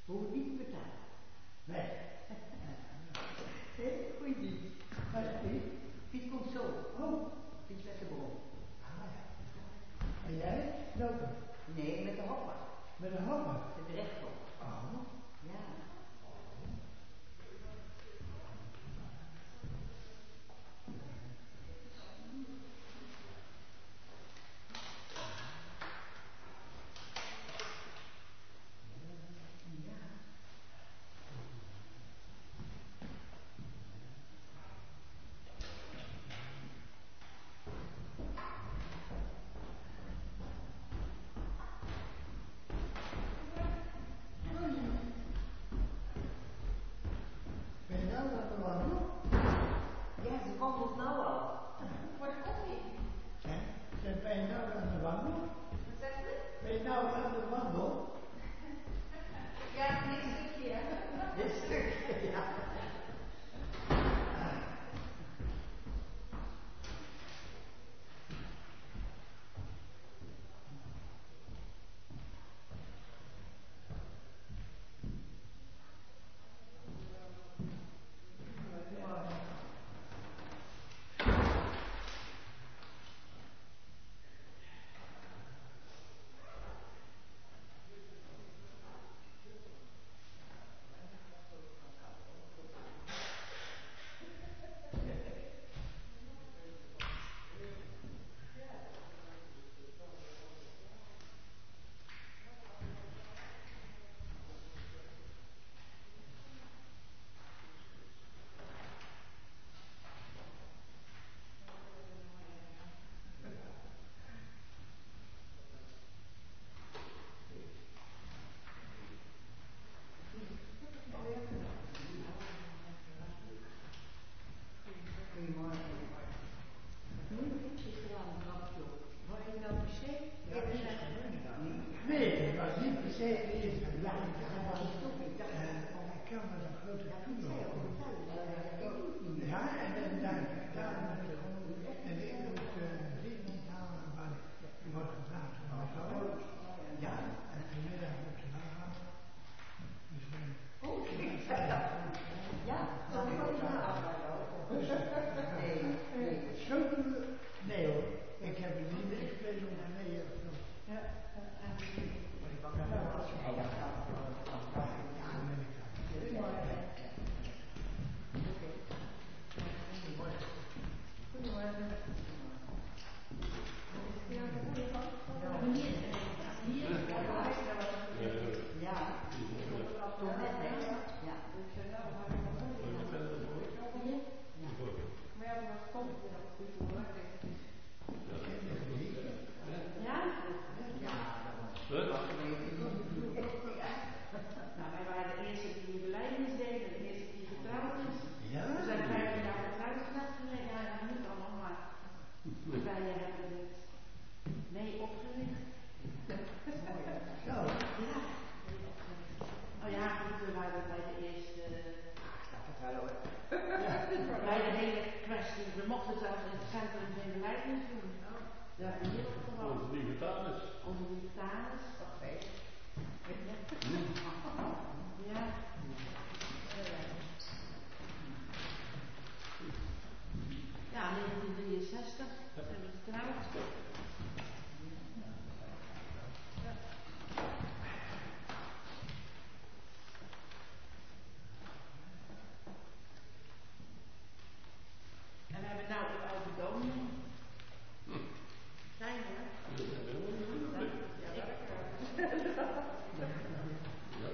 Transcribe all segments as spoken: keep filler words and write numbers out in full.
Hoef ik niet te betalen. Nee. Hé, goeie Piet. Waar is Piet? Piet komt zo. Oh, Piet met de bron. Ah ja. En jij? Lopen? Nee, met de hopper. Met een hopper? Met de rechtop. Oh. Ja. Ben je nou aan de wandel? Ja, ze wandelt nou al. Voor de koffie. Hè? Zeg, ben je nou aan de wandel? Wat zegt u? Ben je nou aan de wandel? Ja, dit stukje, hè? Dit stukje, ja. Nee, dat was niet per se de eerste. Ja, ik had wel ik kan met een grote toer. Ja, en dan daar, daar moet je gewoon, en ik moet dit niet halen, maar je wordt gevraagd om mijn vrouw. Ja, en vanmiddag moet je nagaan. Dus Oh, ja, dan kan je nee, nee. Zo, nee hoor, ik heb het niet expres om nee of zo. Ja, en we mochten zelfs in het centrum geen beleidings doen. Ja, hier gewoon. Onze lieve Thames. Onze lieve Thames. Oké. Ja. Ja, negentien drieënzestig zijn we getrouwd. En we hebben nou de oude dominee. Zijn we? Ja, ja,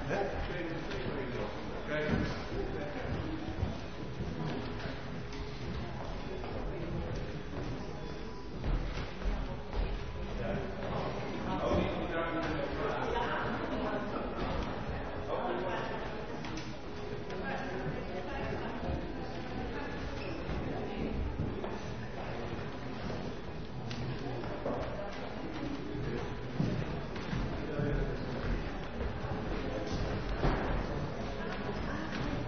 Ja.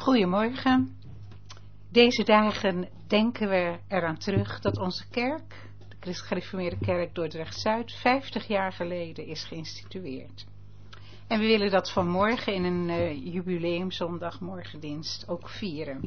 Goedemorgen. Deze dagen denken we eraan terug dat onze kerk, de Christelijk Gereformeerde Kerk Dordrecht-Zuid, vijftig jaar geleden is geïnstitueerd. En we willen dat vanmorgen in een uh, jubileumzondag morgendienst ook vieren.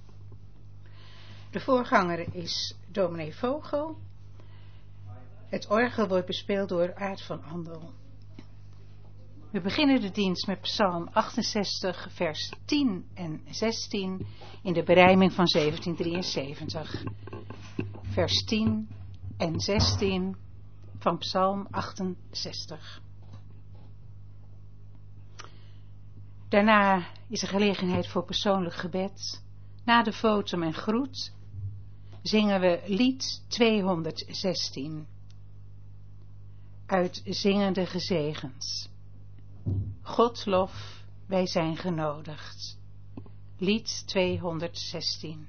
De voorganger is dominee Vogel. Het orgel wordt bespeeld door Aart van Andel. We beginnen de dienst met Psalm achtenzestig, vers tien en zestien in de berijming van zeventien drieënzeventig. Vers tien en zestien van Psalm achtenzestig. Daarna is er gelegenheid voor persoonlijk gebed. Na de votum en groet zingen we lied tweehonderdzestien. Uit Zingende Gezegend. God lof, wij zijn genodigd. Lied tweehonderdzestien.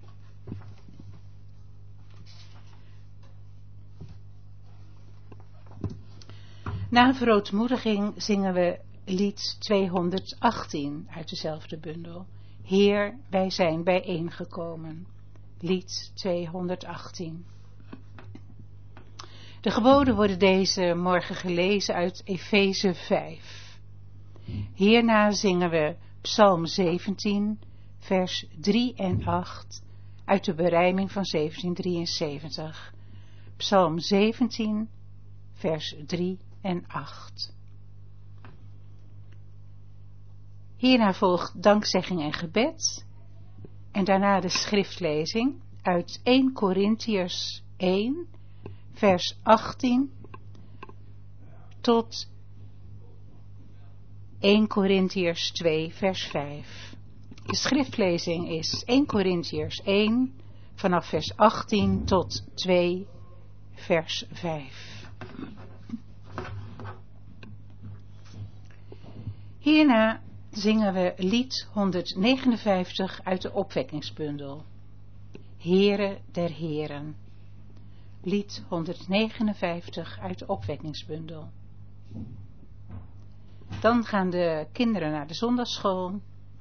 Na verootmoediging zingen we lied tweehonderdachttien uit dezelfde bundel. Heer, wij zijn bijeengekomen. Lied tweehonderdachttien. De geboden worden deze morgen gelezen uit Efeze vijf. Hierna zingen we Psalm zeventien, vers drie en acht uit de berijming van zeventien drieënzeventig. Psalm zeventien, vers drie en acht. Hierna volgt dankzegging en gebed en daarna de schriftlezing uit eerste Korintiërs één, vers achttien tot eerste Korintiërs twee, vers vijf. De schriftlezing is eerste Korintiërs één, vanaf vers achttien tot twee, vers vijf. Hierna zingen we lied honderdnegenenvijftig uit de opwekkingsbundel. Heere der Heren. Lied honderdnegenenvijftig uit de opwekkingsbundel. Dan gaan de kinderen naar de zondagsschool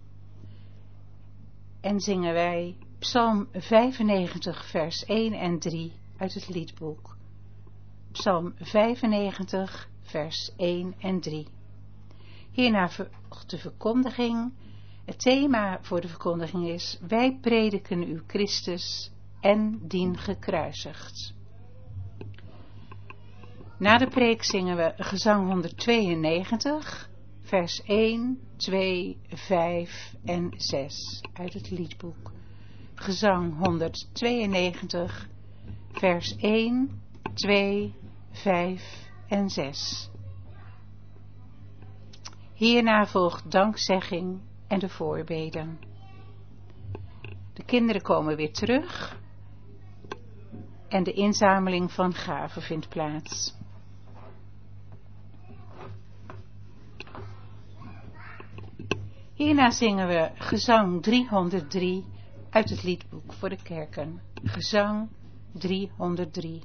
en zingen wij Psalm vijfennegentig, vers één en drie uit het liedboek. Psalm vijfennegentig, vers één en drie. Hierna de verkondiging. Het thema voor de verkondiging is: wij prediken u Christus en dien gekruisigd. Na de preek zingen we gezang honderdtweeënnegentig, vers één, twee, vijf en zes uit het liedboek. Gezang honderdtweeënnegentig, vers één, twee, vijf en zes. Hierna volgt dankzegging en de voorbeden. De kinderen komen weer terug en de inzameling van gaven vindt plaats. Hierna zingen we gezang driehonderddrie uit het liedboek voor de kerken. Gezang driehonderddrie.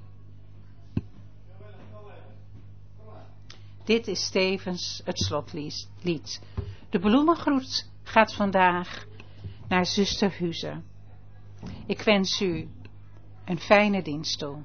Dit is tevens het slotlied. De bloemengroet gaat vandaag naar zuster Huze. Ik wens u een fijne dienst toe.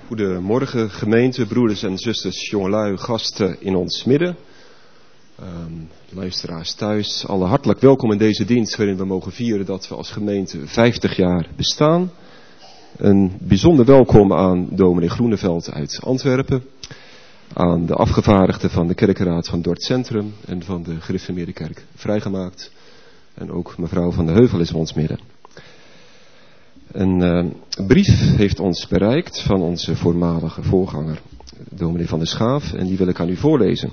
Goedemorgen gemeente, broeders en zusters, jongelui, gasten in ons midden. Um, luisteraars thuis, alle hartelijk welkom in deze dienst waarin we mogen vieren dat we als gemeente vijftig jaar bestaan. Een bijzonder welkom aan dominee Groeneveld uit Antwerpen, aan de afgevaardigden van de kerkenraad van Dort Centrum en van de Gereformeerde Kerk Vrijgemaakt. En ook mevrouw Van de Heuvel is in ons midden. Een uh, brief heeft ons bereikt van onze voormalige voorganger, dominee Van der Schaaf, en die wil ik aan u voorlezen.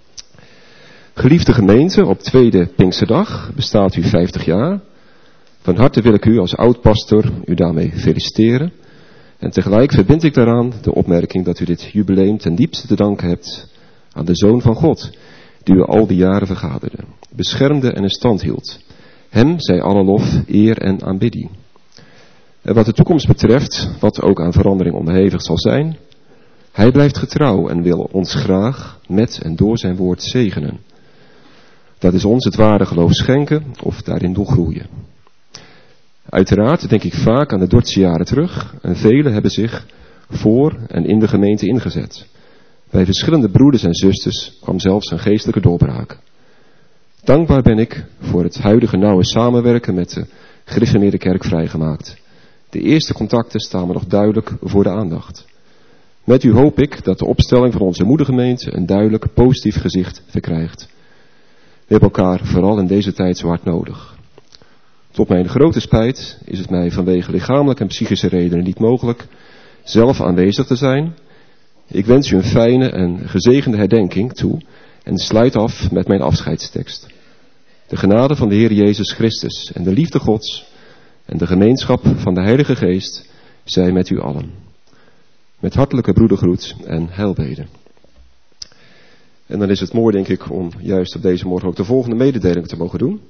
Geliefde gemeente, op tweede Pinksterdag bestaat u vijftig jaar. Van harte wil ik u als oud-pastor u daarmee feliciteren. En tegelijk verbind ik daaraan de opmerking dat u dit jubileum ten diepste te danken hebt aan de Zoon van God, die u al die jaren vergaderde, beschermde en in stand hield. Hem zij alle lof, eer en aanbidding. En wat de toekomst betreft, wat ook aan verandering onderhevig zal zijn, hij blijft getrouw en wil ons graag met en door zijn woord zegenen. Dat is ons het ware geloof schenken of daarin doen groeien. Uiteraard denk ik vaak aan de Dordtse jaren terug en velen hebben zich voor en in de gemeente ingezet. Bij verschillende broeders en zusters kwam zelfs een geestelijke doorbraak. Dankbaar ben ik voor het huidige nauwe samenwerken met de Gereformeerde Kerk Vrijgemaakt. De eerste contacten staan me nog duidelijk voor de aandacht. Met u hoop ik dat de opstelling van onze moedergemeente een duidelijk positief gezicht verkrijgt. We hebben elkaar vooral in deze tijd zo hard nodig. Tot mijn grote spijt is het mij vanwege lichamelijke en psychische redenen niet mogelijk zelf aanwezig te zijn. Ik wens u een fijne en gezegende herdenking toe en sluit af met mijn afscheidstekst. De genade van de Heer Jezus Christus en de liefde Gods en de gemeenschap van de Heilige Geest zij met u allen. Met hartelijke broedergroet en heilbeden. En dan is het mooi, denk ik, om juist op deze morgen ook de volgende mededeling te mogen doen.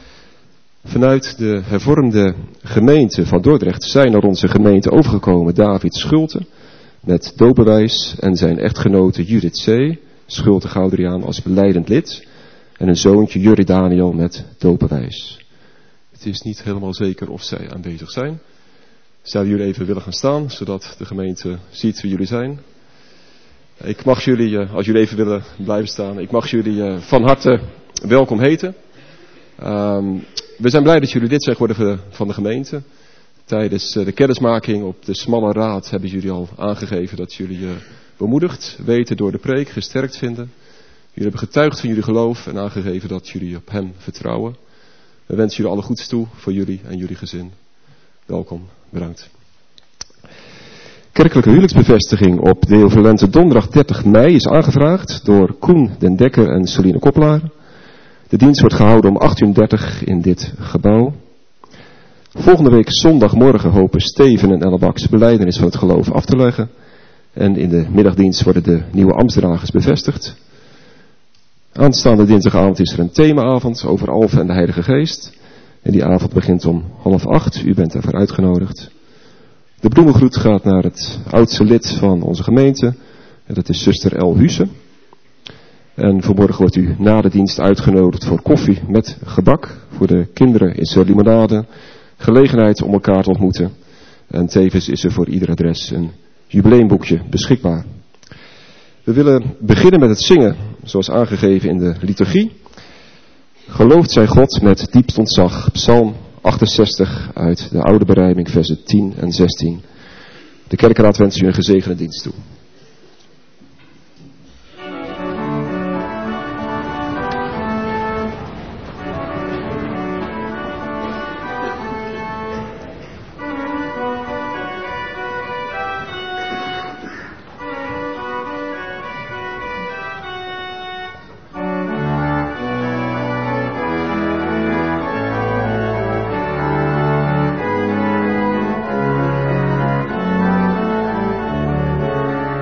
Vanuit de hervormde gemeente van Dordrecht zijn naar onze gemeente overgekomen David Schulte met doopbewijs en zijn echtgenote Judith C. Schulte-Goudriaan als belijdend lid en een zoontje Jurri Daniel met doopbewijs. Het is niet helemaal zeker of zij aanwezig zijn. Zouden jullie even willen gaan staan, zodat de gemeente ziet wie jullie zijn? Ik mag jullie, als jullie even willen blijven staan, ik mag jullie van harte welkom heten. Um, we zijn blij dat jullie lid zijn geworden van de gemeente. Tijdens de kennismaking op de smalle raad hebben jullie al aangegeven dat jullie uh, bemoedigd weten door de preek, gesterkt vinden. Jullie hebben getuigd van jullie geloof en aangegeven dat jullie op hem vertrouwen. We wensen jullie alle goeds toe voor jullie en jullie gezin. Welkom, bedankt. Kerkelijke huwelijksbevestiging op de Eeuwverlente donderdag dertig mei is aangevraagd door Koen den Dekker en Celine Koppelaar. De dienst wordt gehouden om acht uur dertig in dit gebouw. Volgende week zondagmorgen hopen Steven en Elle Baks belijdenis van het geloof af te leggen. En in de middagdienst worden de nieuwe ambtsdragers bevestigd. Aanstaande dinsdagavond is er een themaavond over Alphen en de Heilige Geest. En die avond begint om half acht. U bent daarvoor uitgenodigd. De bloemengroet gaat naar het oudste lid van onze gemeente. En dat is zuster El Huse. En vanmorgen wordt u na de dienst uitgenodigd voor koffie met gebak. Voor de kinderen is er limonade. Gelegenheid om elkaar te ontmoeten. En tevens is er voor ieder adres een jubileumboekje beschikbaar. We willen beginnen met het zingen, zoals aangegeven in de liturgie. Geloofd zij God met diepst ontzag. Psalm achtenzestig uit de oude berijming, versen tien en zestien. De kerkenraad wenst u een gezegende dienst toe. Thank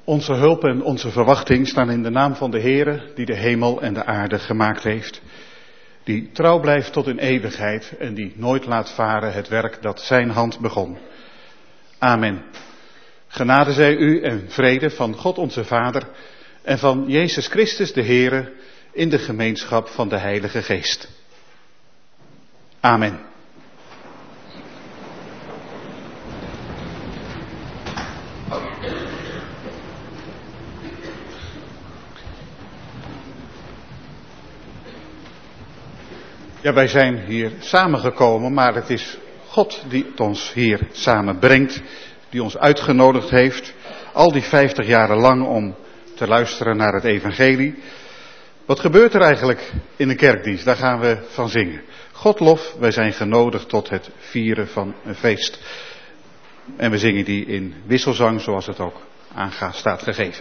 Onze hulp en onze verwachting staan in de naam van de Heere, die de hemel en de aarde gemaakt heeft. Die trouw blijft tot in eeuwigheid en die nooit laat varen het werk dat zijn hand begon. Amen. Genade zij u en vrede van God onze Vader en van Jezus Christus de Heere in de gemeenschap van de Heilige Geest. Amen. Ja, wij zijn hier samengekomen, maar het is God die het ons hier samenbrengt, die ons uitgenodigd heeft, al die vijftig jaren lang om te luisteren naar het evangelie. Wat gebeurt er eigenlijk in een kerkdienst? Daar gaan we van zingen. Godlof, wij zijn genodigd tot het vieren van een feest. En we zingen die in wisselzang, zoals het ook aan staat gegeven.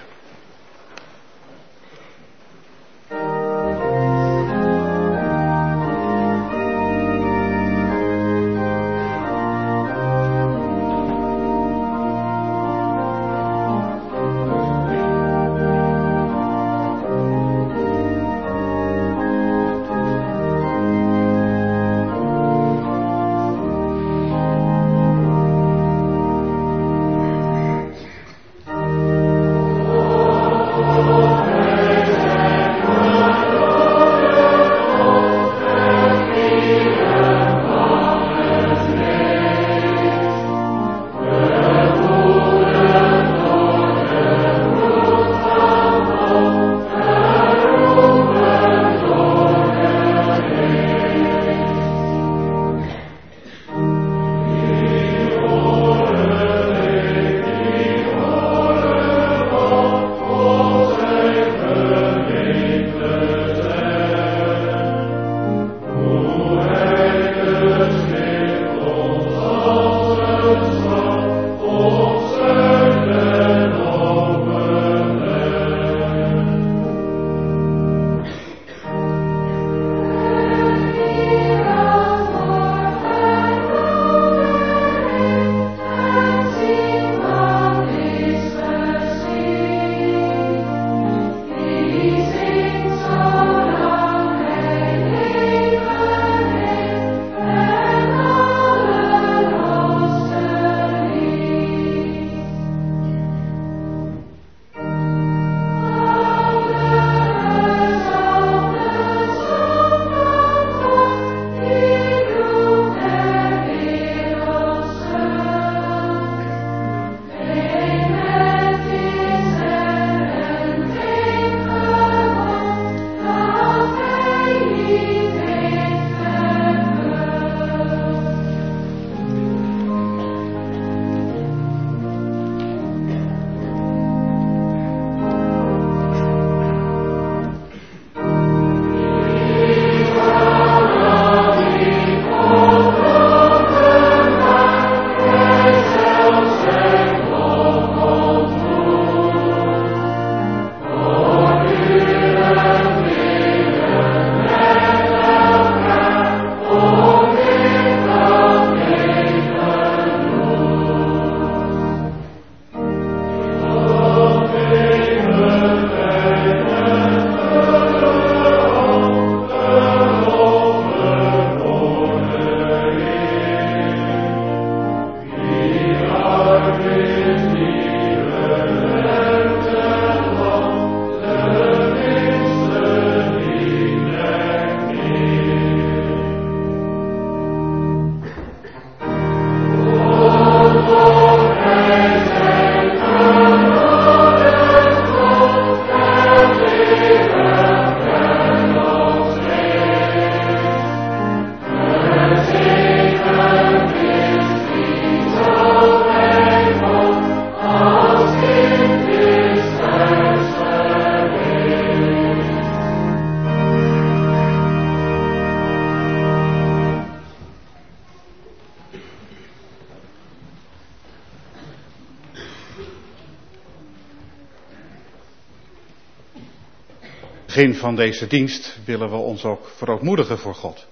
begin van deze dienst willen we ons ook verootmoedigen voor God.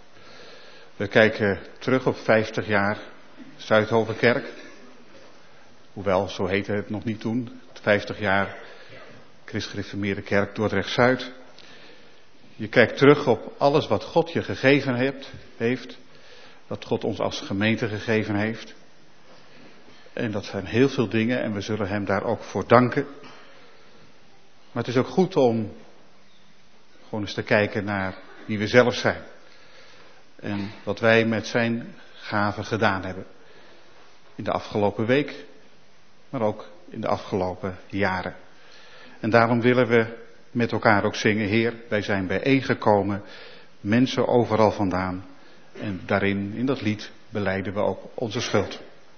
We kijken terug op vijftig jaar Zuidhovenkerk. Hoewel, zo heette het nog niet toen. vijftig jaar Christgereformeerde Kerk Dordrecht-Zuid. Je kijkt terug op alles wat God je gegeven hebt, heeft. Wat God ons als gemeente gegeven heeft. En dat zijn heel veel dingen en we zullen hem daar ook voor danken. Maar het is ook goed om gewoon eens te kijken naar wie we zelf zijn. En wat wij met zijn gaven gedaan hebben. In de afgelopen week, maar ook in de afgelopen jaren. En daarom willen we met elkaar ook zingen, Heer, wij zijn bijeengekomen, mensen overal vandaan. En daarin, in dat lied, belijden we ook onze schuld.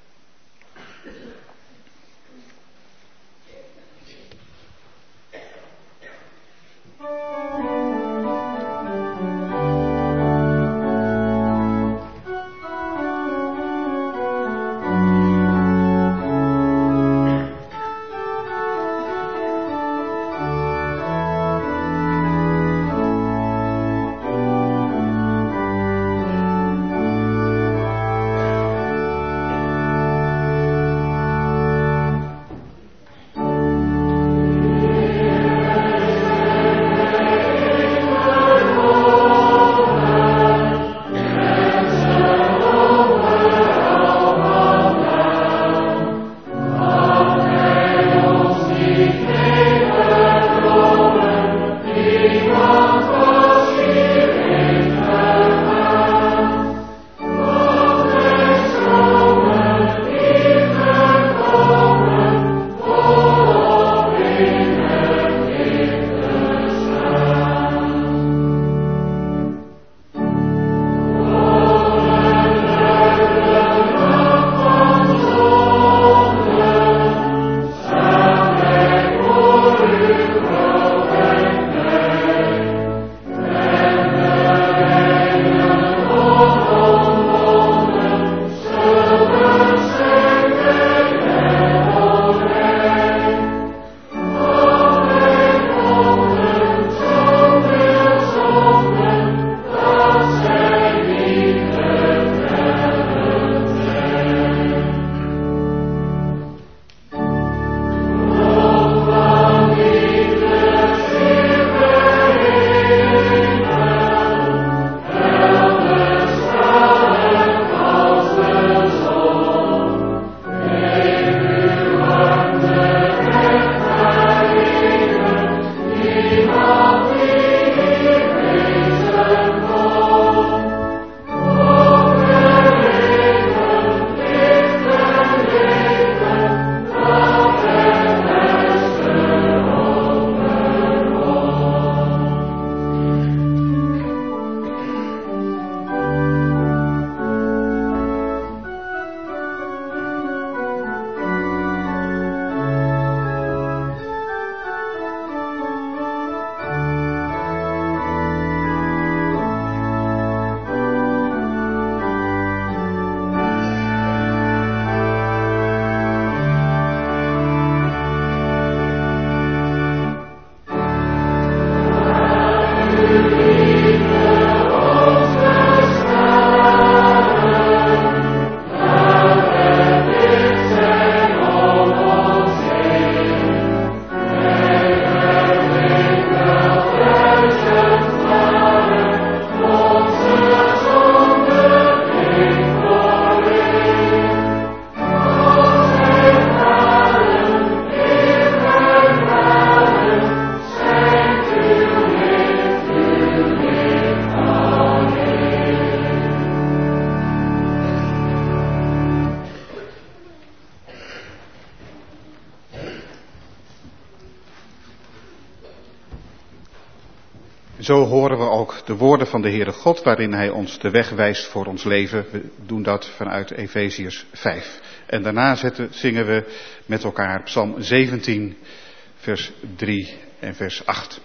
Zo horen we ook de woorden van de Heere God waarin Hij ons de weg wijst voor ons leven. We doen dat vanuit Efeziërs vijf. En daarna zetten, zingen we met elkaar Psalm zeventien, vers drie en vers acht.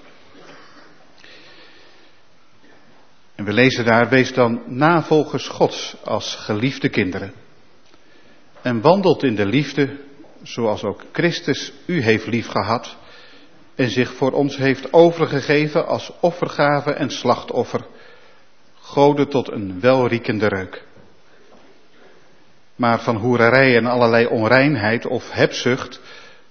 En we lezen daar, wees dan navolgers Gods als geliefde kinderen. En wandelt in de liefde, zoals ook Christus u heeft liefgehad en zich voor ons heeft overgegeven als offergave en slachtoffer, Gode tot een welriekende reuk. Maar van hoererij en allerlei onreinheid of hebzucht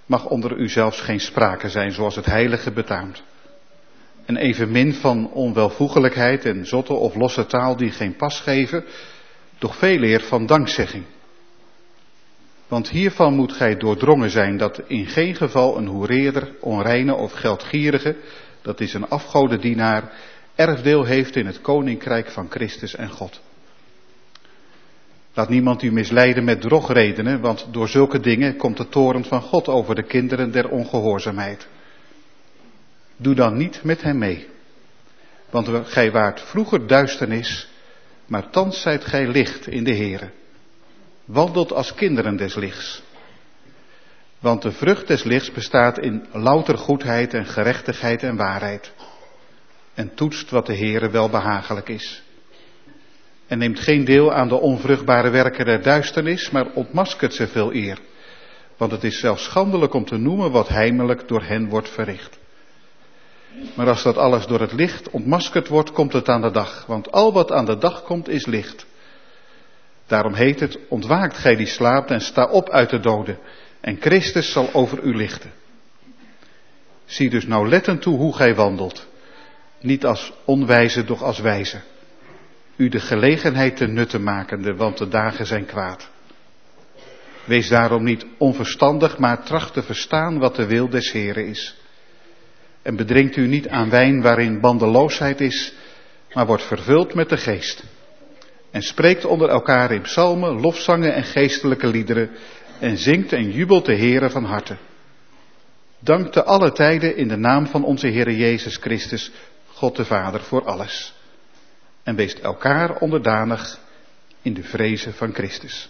mag onder u zelfs geen sprake zijn zoals het heilige betaamt. En evenmin van onwelvoegelijkheid en zotte of losse taal die geen pas geven, doch veeleer van dankzegging. Want hiervan moet gij doordrongen zijn dat in geen geval een hoereerder, onreine of geldgierige, dat is een afgodendienaar, erfdeel heeft in het koninkrijk van Christus en God. Laat niemand u misleiden met drogredenen, want door zulke dingen komt de toorn van God over de kinderen der ongehoorzaamheid. Doe dan niet met hem mee, want gij waart vroeger duisternis, maar thans zijt gij licht in de Here. Wandelt als kinderen des lichts. Want de vrucht des lichts bestaat in louter goedheid en gerechtigheid en waarheid. En toetst wat de Heere wel behagelijk is. En neemt geen deel aan de onvruchtbare werken der duisternis, maar ontmaskert ze veel eer. Want het is zelfs schandelijk om te noemen wat heimelijk door hen wordt verricht. Maar als dat alles door het licht ontmaskerd wordt, komt het aan de dag. Want al wat aan de dag komt is licht. Daarom heet het, ontwaakt gij die slaapt en sta op uit de doden. En Christus zal over u lichten. Zie dus nauwlettend toe hoe gij wandelt. Niet als onwijze, doch als wijze. U de gelegenheid ten nutte makende, want de dagen zijn kwaad. Wees daarom niet onverstandig, maar tracht te verstaan wat de wil des Heren is. En bedrinkt u niet aan wijn waarin bandeloosheid is, maar wordt vervuld met de geest. En spreekt onder elkaar in psalmen, lofzangen en geestelijke liederen, en zingt en jubelt de Heere van harte. Dank te alle tijden in de naam van onze Heere Jezus Christus, God de Vader voor alles. En weest elkaar onderdanig in de vreze van Christus.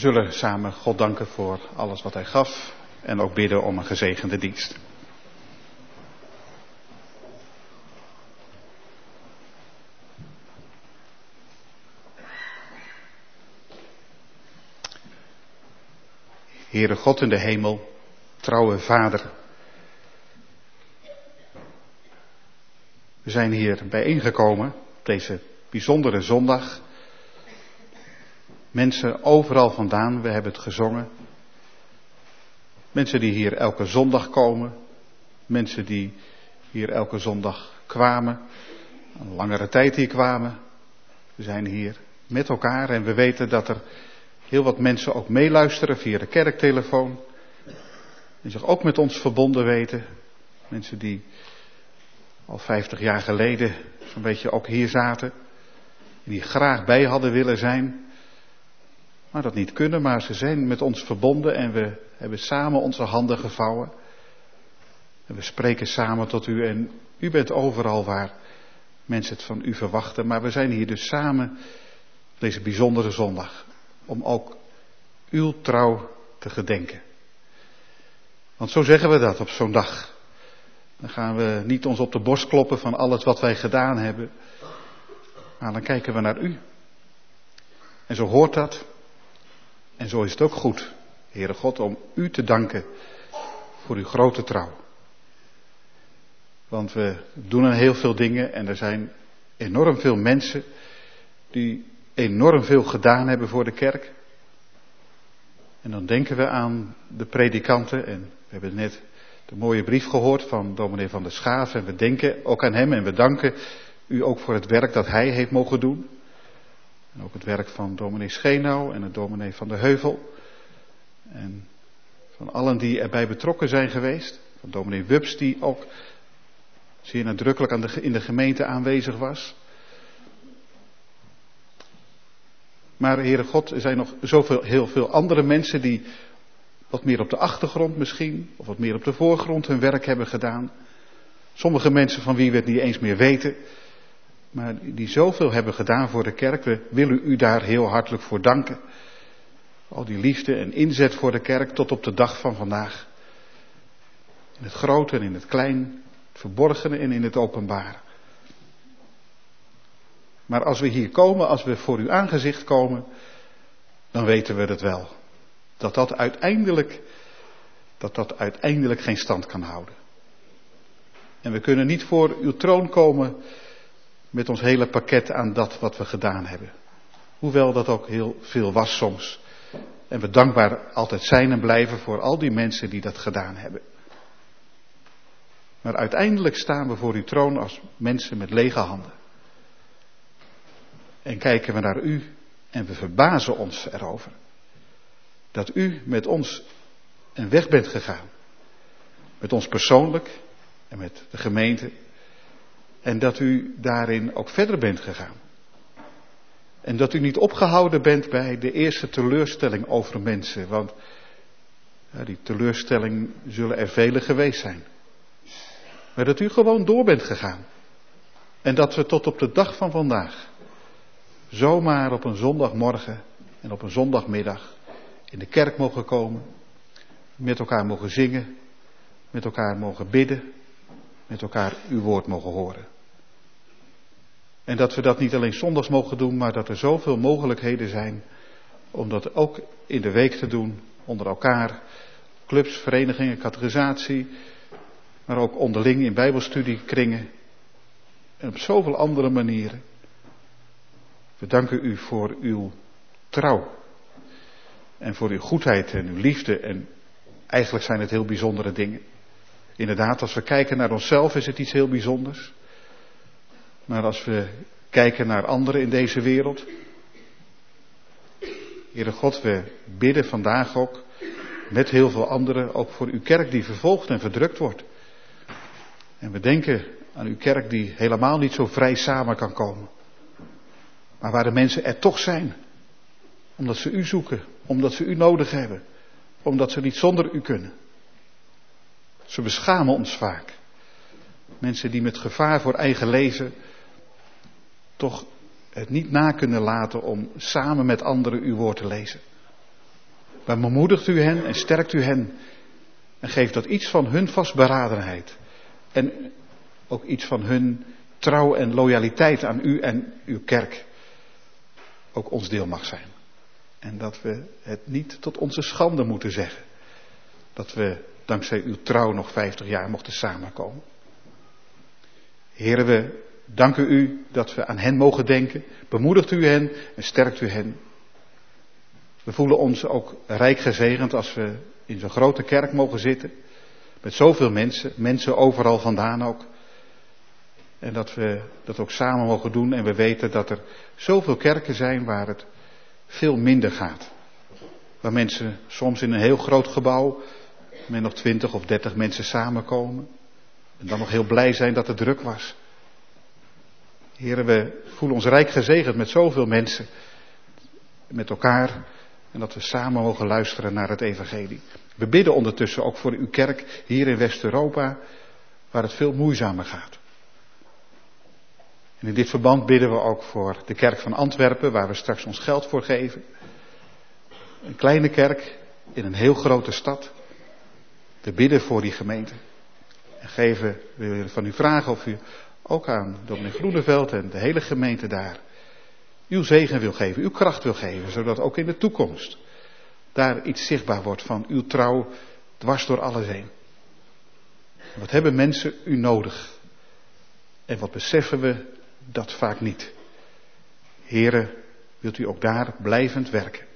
zullen samen God danken voor alles wat hij gaf en ook bidden om een gezegende dienst. Heere God in de hemel, trouwe Vader. We zijn hier bijeengekomen op deze bijzondere zondag. Mensen overal vandaan, we hebben het gezongen. Mensen die hier elke zondag komen. Mensen die hier elke zondag kwamen. Een langere tijd hier kwamen. We zijn hier met elkaar en we weten dat er heel wat mensen ook meeluisteren via de kerktelefoon. En zich ook met ons verbonden weten. Mensen die al vijftig jaar geleden zo'n beetje ook hier zaten. Die graag bij hadden willen zijn. Maar dat niet kunnen, maar ze zijn met ons verbonden en we hebben samen onze handen gevouwen. En we spreken samen tot u en u bent overal waar mensen het van u verwachten. Maar we zijn hier dus samen deze bijzondere zondag. Om ook uw trouw te gedenken. Want zo zeggen we dat op zo'n dag. Dan gaan we niet ons op de borst kloppen van alles wat wij gedaan hebben. Maar dan kijken we naar u. En zo hoort dat. En zo is het ook goed, Heere God, om u te danken voor uw grote trouw. Want we doen heel veel dingen en er zijn enorm veel mensen die enorm veel gedaan hebben voor de kerk. En dan denken we aan de predikanten en we hebben net de mooie brief gehoord van dominee Van der Schaaf en we denken ook aan hem en we danken u ook voor het werk dat hij heeft mogen doen. En ook het werk van dominee Schenau en het dominee Van der Heuvel. En van allen die erbij betrokken zijn geweest. Van dominee Wups die ook zeer nadrukkelijk aan de, in de gemeente aanwezig was. Maar Heere God, er zijn nog zoveel, heel veel andere mensen die wat meer op de achtergrond misschien, of wat meer op de voorgrond hun werk hebben gedaan. Sommige mensen van wie we het niet eens meer weten, maar die zoveel hebben gedaan voor de kerk. We willen u daar heel hartelijk voor danken. Al die liefde en inzet voor de kerk tot op de dag van vandaag. In het grote en in het klein, het verborgene en in het openbare. Maar als we hier komen, als we voor uw aangezicht komen, dan weten we het wel. Dat dat uiteindelijk, dat dat uiteindelijk geen stand kan houden. En we kunnen niet voor uw troon komen met ons hele pakket aan dat wat we gedaan hebben. Hoewel dat ook heel veel was soms. En we dankbaar altijd zijn en blijven voor al die mensen die dat gedaan hebben. Maar uiteindelijk staan we voor uw troon als mensen met lege handen. En kijken we naar u en we verbazen ons erover. Dat u met ons een weg bent gegaan. Met ons persoonlijk en met de gemeente. En dat u daarin ook verder bent gegaan. En dat u niet opgehouden bent bij de eerste teleurstelling over mensen. Want ja, die teleurstelling zullen er vele geweest zijn. Maar dat u gewoon door bent gegaan. En dat we tot op de dag van vandaag zomaar op een zondagmorgen en op een zondagmiddag in de kerk mogen komen. Met elkaar mogen zingen. Met elkaar mogen bidden. Met elkaar uw woord mogen horen. En dat we dat niet alleen zondags mogen doen, maar dat er zoveel mogelijkheden zijn om dat ook in de week te doen, onder elkaar. Clubs, verenigingen, catechisatie, maar ook onderling in bijbelstudiekringen. En op zoveel andere manieren. We danken u voor uw trouw. En voor uw goedheid en uw liefde. En eigenlijk zijn het heel bijzondere dingen. Inderdaad, als we kijken naar onszelf is het iets heel bijzonders. Maar als we kijken naar anderen in deze wereld. Heere God, we bidden vandaag ook met heel veel anderen, ook voor uw kerk die vervolgd en verdrukt wordt. En we denken aan uw kerk die helemaal niet zo vrij samen kan komen. Maar waar de mensen er toch zijn. Omdat ze u zoeken, omdat ze u nodig hebben. Omdat ze niet zonder u kunnen. Ze beschamen ons vaak. Mensen die met gevaar voor eigen leven toch het niet na kunnen laten om samen met anderen uw woord te lezen. Maar bemoedigt u hen en sterkt u hen. En geeft dat iets van hun vastberadenheid. En ook iets van hun trouw en loyaliteit aan u en uw kerk. Ook ons deel mag zijn. En dat we het niet tot onze schande moeten zeggen. Dat we dankzij uw trouw nog vijftig jaar mochten samenkomen. Heren, we danken u dat we aan hen mogen denken. Bemoedigt u hen en sterkt u hen. We voelen ons ook rijk gezegend als we in zo'n grote kerk mogen zitten. Met zoveel mensen, mensen overal vandaan ook. En dat we dat ook samen mogen doen. En we weten dat er zoveel kerken zijn waar het veel minder gaat. Waar mensen soms in een heel groot gebouw met nog twintig of dertig mensen samenkomen. En dan nog heel blij zijn dat het druk was. Heren, we voelen ons rijk gezegend met zoveel mensen. Met elkaar. En dat we samen mogen luisteren naar het evangelie. We bidden ondertussen ook voor uw kerk hier in West-Europa. Waar het veel moeizamer gaat. En in dit verband bidden we ook voor de kerk van Antwerpen. Waar we straks ons geld voor geven. Een kleine kerk in een heel grote stad. We bidden voor die gemeente. En geven, we willen van u vragen of u ook aan dominee Groeneveld en de hele gemeente daar uw zegen wil geven, uw kracht wil geven, zodat ook in de toekomst daar iets zichtbaar wordt van uw trouw dwars door alles heen. Wat hebben mensen u nodig? En wat beseffen we dat vaak niet? Heren, wilt u ook daar blijvend werken?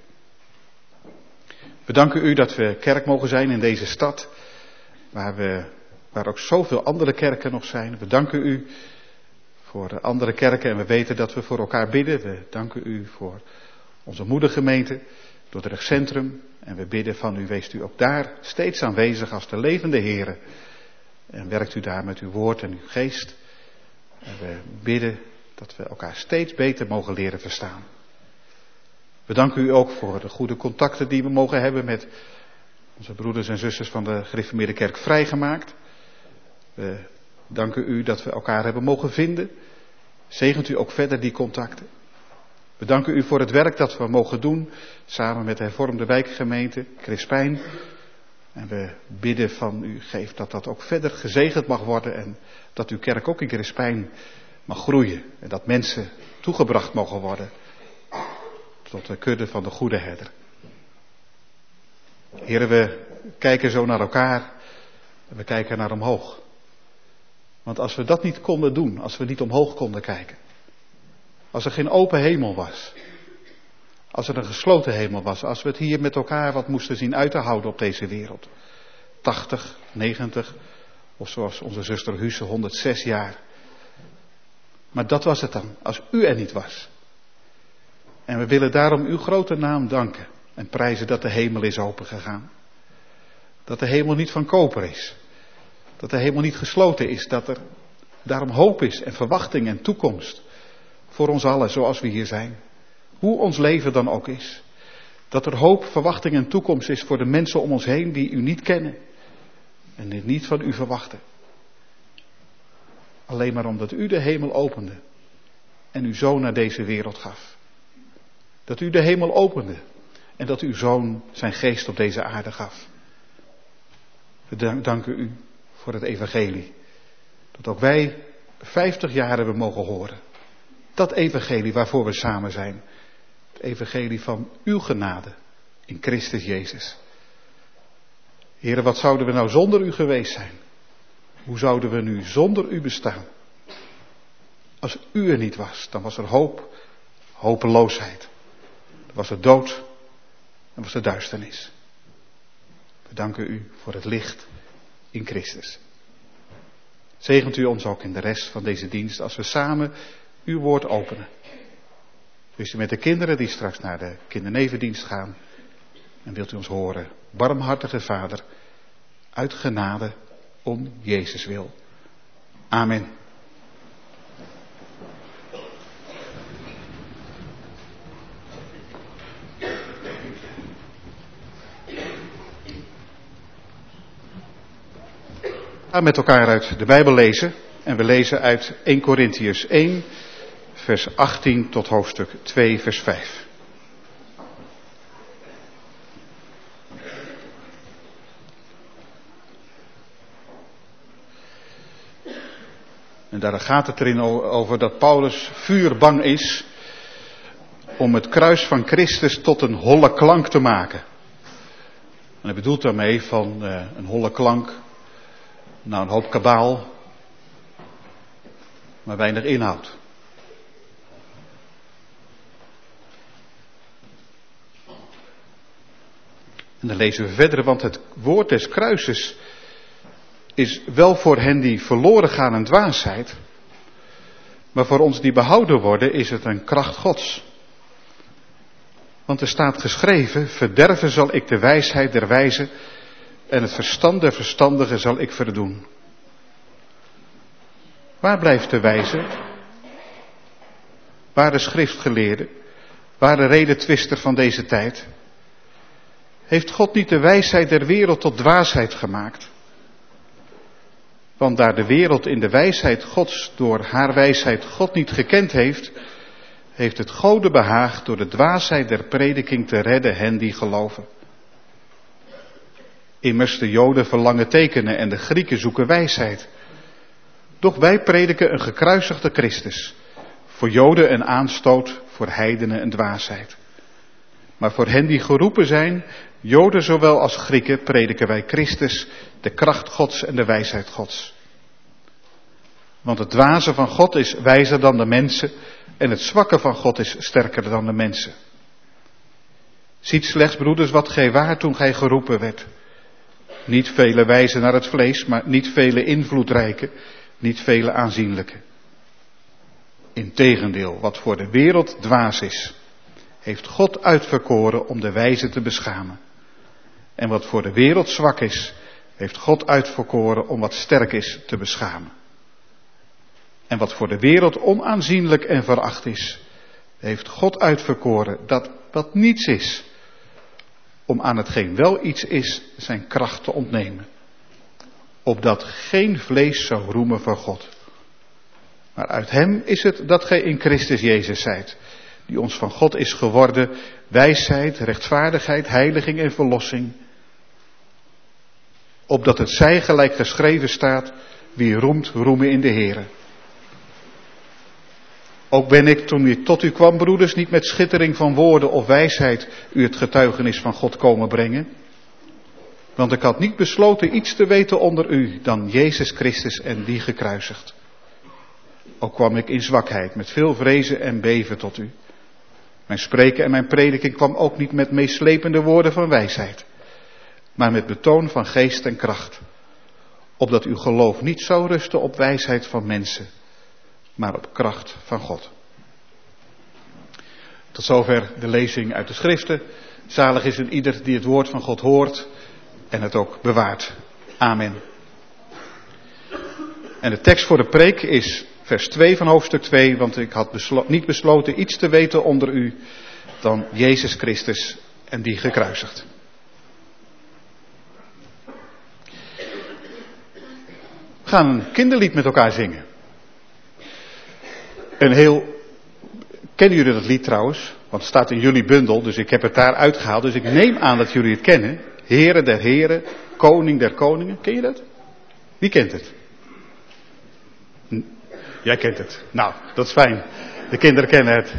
We danken u dat we kerk mogen zijn in deze stad, waar, we, waar ook zoveel andere kerken nog zijn. We danken u voor andere kerken en we weten dat we voor elkaar bidden. We danken u voor onze moedergemeente, Dordrecht Centrum. En we bidden van u, weest u ook daar steeds aanwezig als de levende Heere. En werkt u daar met uw woord en uw geest. En we bidden dat we elkaar steeds beter mogen leren verstaan. We danken u ook voor de goede contacten die we mogen hebben met onze broeders en zusters van de Gereformeerde Kerk Vrijgemaakt. We danken u dat we elkaar hebben mogen vinden. Zegent u ook verder die contacten. We danken u voor het werk dat we mogen doen samen met de hervormde wijkgemeente Crispijn. En we bidden van u, geef dat dat ook verder gezegend mag worden en dat uw kerk ook in Crispijn mag groeien. En dat mensen toegebracht mogen worden tot de kudde van de goede herder. Heren, we kijken zo naar elkaar en we kijken naar omhoog. Want als we dat niet konden doen, als we niet omhoog konden kijken. Als er geen open hemel was. Als er een gesloten hemel was. Als we het hier met elkaar wat moesten zien uit te houden op deze wereld. tachtig, negentig of zoals onze zuster Huse honderdzes jaar. Maar dat was het dan, als u er niet was. En we willen daarom uw grote naam danken en prijzen dat de hemel is opengegaan. Dat de hemel niet van koper is. Dat de hemel niet gesloten is, dat er daarom hoop is en verwachting en toekomst. Voor ons allen, zoals we hier zijn. Hoe ons leven dan ook is. Dat er hoop, verwachting en toekomst is voor de mensen om ons heen die u niet kennen. En dit niet van u verwachten. Alleen maar omdat u de hemel opende. En uw zoon naar deze wereld gaf. Dat u de hemel opende. En dat uw zoon zijn geest op deze aarde gaf. We danken u voor het evangelie. Dat ook wij vijftig jaar hebben mogen horen. Dat evangelie waarvoor we samen zijn. Het evangelie van uw genade in Christus Jezus. Heren, wat zouden we nou zonder u geweest zijn? Hoe zouden we nu zonder u bestaan? Als u er niet was, dan was er hoop, hopeloosheid. Dan was er dood, dan was er duisternis. We danken u voor het licht in Christus. Zegent u ons ook in de rest van deze dienst als we samen uw woord openen. Wees u met de kinderen die straks naar de kindernevendienst gaan. En wilt u ons horen, barmhartige Vader, uit genade om Jezus wil. Amen. We gaan met elkaar uit de Bijbel lezen. En we lezen uit eerste Korintiërs één, vers achttien tot hoofdstuk twee, vers vijf. En daar gaat het erin over dat Paulus vuurbang is om het kruis van Christus tot een holle klank te maken. En hij bedoelt daarmee van uh, een holle klank, nou een hoop kabaal, maar weinig inhoud. En dan lezen we verder, want het woord des kruises is wel voor hen die verloren gaan een dwaasheid, maar voor ons die behouden worden is het een kracht Gods. Want er staat geschreven, verderven zal ik de wijsheid der wijzen en het verstand der verstandigen zal ik verdoen. Waar blijft de wijze? Waar de schriftgeleerde? Waar de redetwister van deze tijd? Heeft God niet de wijsheid der wereld tot dwaasheid gemaakt? Want daar de wereld in de wijsheid Gods door haar wijsheid God niet gekend heeft, heeft het Gode behaagd door de dwaasheid der prediking te redden hen die geloven. Immers de Joden verlangen tekenen en de Grieken zoeken wijsheid. Doch wij prediken een gekruisigde Christus. Voor Joden een aanstoot, voor heidenen een dwaasheid. Maar voor hen die geroepen zijn, Joden zowel als Grieken, prediken wij Christus, de kracht Gods en de wijsheid Gods. Want het dwaze van God is wijzer dan de mensen en het zwakke van God is sterker dan de mensen. Ziet slechts, broeders, wat gij waart toen gij geroepen werd. Niet vele wijzen naar het vlees, maar niet vele invloedrijke, niet vele aanzienlijke. Integendeel, wat voor de wereld dwaas is, heeft God uitverkoren om de wijze te beschamen. En wat voor de wereld zwak is, heeft God uitverkoren om wat sterk is te beschamen. En wat voor de wereld onaanzienlijk en veracht is, heeft God uitverkoren dat wat niets is, om aan hetgeen wel iets is zijn kracht te ontnemen. Opdat geen vlees zou roemen voor God. Maar uit hem is het dat gij in Christus Jezus zijt, die ons van God is geworden, wijsheid, rechtvaardigheid, heiliging en verlossing. Opdat het zij gelijk geschreven staat, wie roemt, roemen in de Here. Ook ben ik, toen ik tot u kwam, broeders, niet met schittering van woorden of wijsheid u het getuigenis van God komen brengen. Want ik had niet besloten iets te weten onder u dan Jezus Christus en die gekruisigd. Ook kwam ik in zwakheid, met veel vrezen en beven tot u. Mijn spreken en mijn prediking kwam ook niet met meeslepende woorden van wijsheid, maar met betoon van geest en kracht. Opdat uw geloof niet zou rusten op wijsheid van mensen, maar op kracht van God. Tot zover de lezing uit de schriften. Zalig is een ieder die het woord van God hoort en het ook bewaart. Amen. En de tekst voor de preek is vers twee van hoofdstuk twee, want ik had beslo- niet besloten iets te weten onder u dan Jezus Christus en die gekruisigd. We gaan een kinderlied met elkaar zingen. Een heel, kennen jullie dat lied trouwens? Want het staat in jullie bundel, dus ik heb het daar uitgehaald. Dus ik neem aan dat jullie het kennen. Here der heren, koning der koningen. Ken je dat? Wie kent het? Hm. Jij kent het. Nou, dat is fijn. De kinderen kennen het.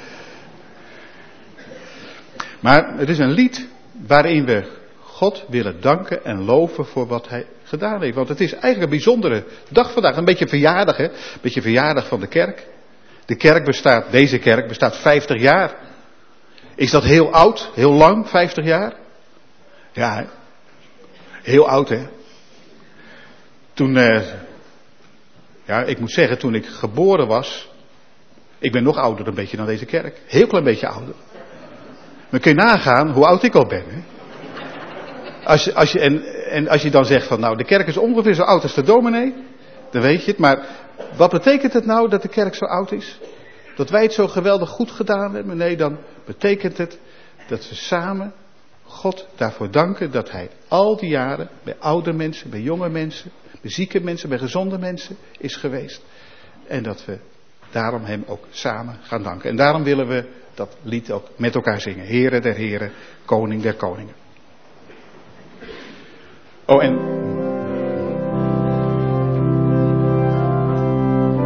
Maar het is een lied waarin we God willen danken en loven voor wat hij gedaan heeft. Want het is eigenlijk een bijzondere dag vandaag. Een beetje verjaardag, hè? Een beetje verjaardag van de kerk. De kerk bestaat, deze kerk bestaat vijftig jaar. Is dat heel oud? Heel lang? vijftig jaar? Ja, hè? Heel oud, hè? Toen, uh, ja, ik moet zeggen, toen ik geboren was, ik ben nog ouder een beetje dan deze kerk. Heel klein beetje ouder. Maar kun je nagaan hoe oud ik al ben, hè? Als je, als je, en, en als je dan zegt van, nou, de kerk is ongeveer zo oud als de dominee, dan weet je het. Maar wat betekent het nou dat de kerk zo oud is? Dat wij het zo geweldig goed gedaan hebben? Nee, dan betekent het dat we samen God daarvoor danken dat hij al die jaren bij oude mensen, bij jonge mensen, bij zieke mensen, bij gezonde mensen is geweest. En dat we daarom hem ook samen gaan danken. En daarom willen we dat lied ook met elkaar zingen. Heere der heren, koning der koningen. Oh, en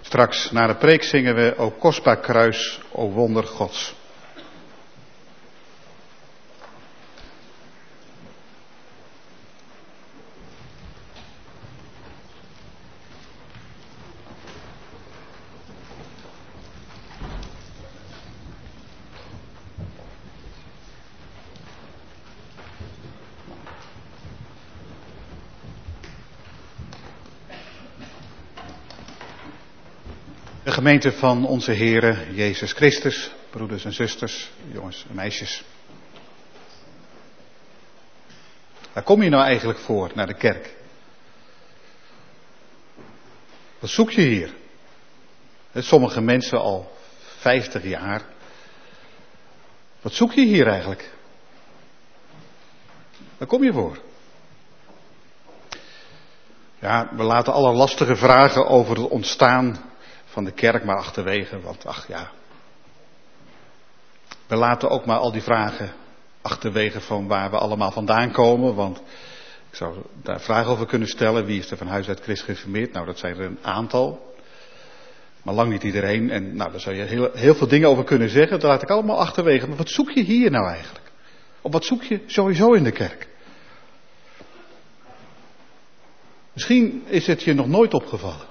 Straks na de preek zingen we O kostbaar kruis, o wonder Gods. De gemeente van onze Heere Jezus Christus, broeders en zusters, jongens en meisjes. Waar kom je nou eigenlijk voor, naar de kerk? Wat zoek je hier? Sommige mensen al vijftig jaar. Wat zoek je hier eigenlijk? Waar kom je voor? Ja, we laten alle lastige vragen over het ontstaan van de kerk maar achterwege, want ach ja. We laten ook maar al die vragen achterwege van waar we allemaal vandaan komen, want ik zou daar vragen over kunnen stellen. Wie is er van huis uit christelijk gereformeerd? Nou, dat zijn er een aantal, maar lang niet iedereen. En nou, daar zou je heel, heel veel dingen over kunnen zeggen, dat laat ik allemaal achterwege. Maar wat zoek je hier nou eigenlijk? Of wat zoek je sowieso in de kerk? Misschien is het je nog nooit opgevallen.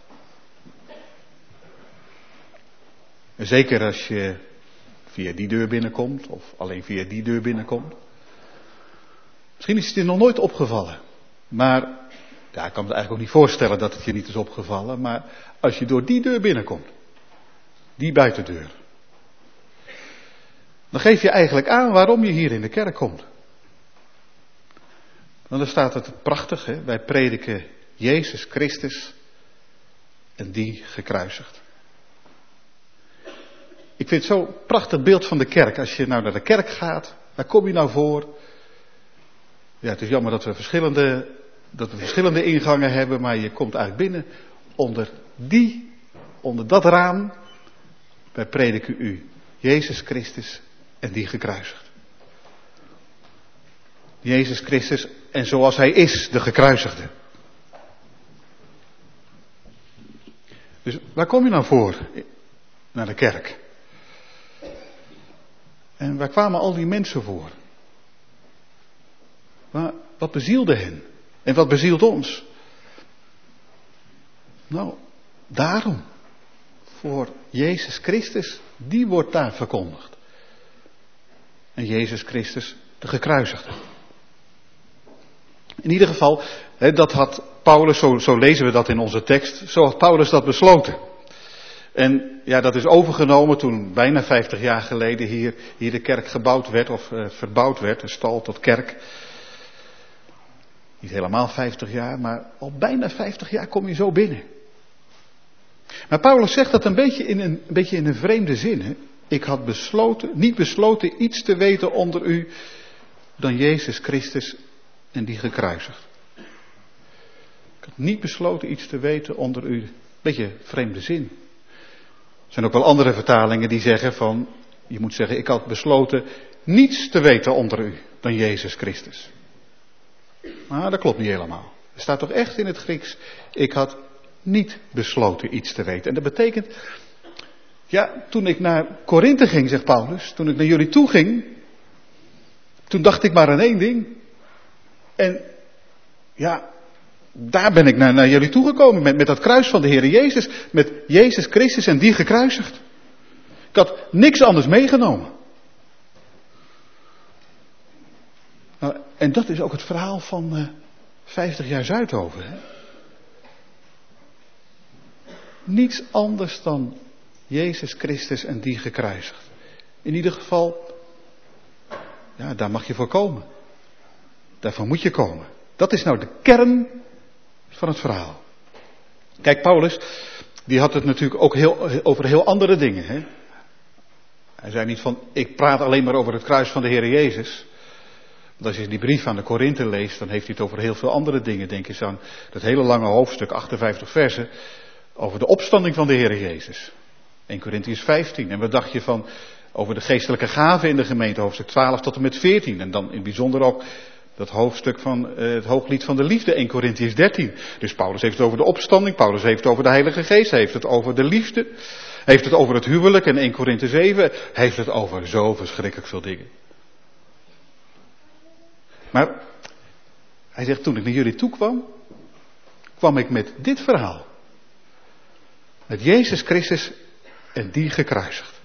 En zeker als je via die deur binnenkomt, of alleen via die deur binnenkomt. Misschien is het je nog nooit opgevallen. Maar, ja, ik kan me eigenlijk ook niet voorstellen dat het je niet is opgevallen. Maar als je door die deur binnenkomt, die buitendeur, dan geef je eigenlijk aan waarom je hier in de kerk komt. Want dan staat het prachtig, hè? Wij prediken Jezus Christus en die gekruisigd. Ik vind het zo'n prachtig beeld van de kerk. Als je nou naar de kerk gaat, waar kom je nou voor? Ja, het is jammer dat we verschillende, dat we verschillende ingangen hebben, maar je komt eigenlijk binnen onder die, onder dat raam. Wij prediken u, Jezus Christus en die gekruisigd. Jezus Christus en zoals hij is, de gekruisigde. Dus waar kom je nou voor? Naar de kerk. En waar kwamen al die mensen voor? Maar wat bezielde hen? En wat bezielt ons? Nou, daarom. Voor Jezus Christus, die wordt daar verkondigd. En Jezus Christus, de gekruisigde. In ieder geval, hè, dat had Paulus, zo, zo lezen we dat in onze tekst, zo had Paulus dat besloten. En ja, dat is overgenomen toen bijna vijftig jaar geleden hier, hier de kerk gebouwd werd of uh, verbouwd werd, de stal tot kerk. Niet helemaal vijftig jaar, maar al bijna vijftig jaar kom je zo binnen. Maar Paulus zegt dat een beetje in een, een, beetje in een vreemde zin. Hè? Ik had besloten, niet besloten iets te weten onder u dan Jezus Christus en die gekruisigd. Ik had niet besloten iets te weten onder u. Beetje vreemde zin. Er zijn ook wel andere vertalingen die zeggen van, je moet zeggen, ik had besloten niets te weten onder u dan Jezus Christus. Maar dat klopt niet helemaal. Er staat toch echt in het Grieks, ik had niet besloten iets te weten. En dat betekent, ja, toen ik naar Korinthe ging, zegt Paulus, toen ik naar jullie toe ging, toen dacht ik maar aan één ding. En ja, daar ben ik naar, naar jullie toegekomen met, met dat kruis van de Heer Jezus. Met Jezus Christus en die gekruisigd. Ik had niks anders meegenomen. Nou, en dat is ook het verhaal van uh, vijftig jaar Zuidhoven. Hè? Niets anders dan Jezus Christus en die gekruisigd. In ieder geval, ja, daar mag je voor komen. Daarvoor moet je komen. Dat is nou de kern van het verhaal. Kijk, Paulus, die had het natuurlijk ook heel, over heel andere dingen. Hè? Hij zei niet van, ik praat alleen maar over het kruis van de Heer Jezus. Want als je die brief aan de Korinthe leest, dan heeft hij het over heel veel andere dingen. Denk eens aan dat hele lange hoofdstuk, achtenvijftig versen, over de opstanding van de Heer Jezus. Eerste Korintiërs vijftien. En wat dacht je van over de geestelijke gaven in de gemeente, hoofdstuk twaalf tot en met veertien. En dan in het bijzonder ook Dat hoofdstuk van uh, het hooglied van de liefde, eerste Korintiërs dertien. Dus Paulus heeft het over de opstanding, Paulus heeft het over de Heilige Geest, hij heeft het over de liefde, heeft het over het huwelijk in eerste Korinthe zeven, heeft het over zo verschrikkelijk veel dingen. Maar hij zegt, toen ik naar jullie toe kwam, kwam ik met dit verhaal. Met Jezus Christus en die gekruisigd.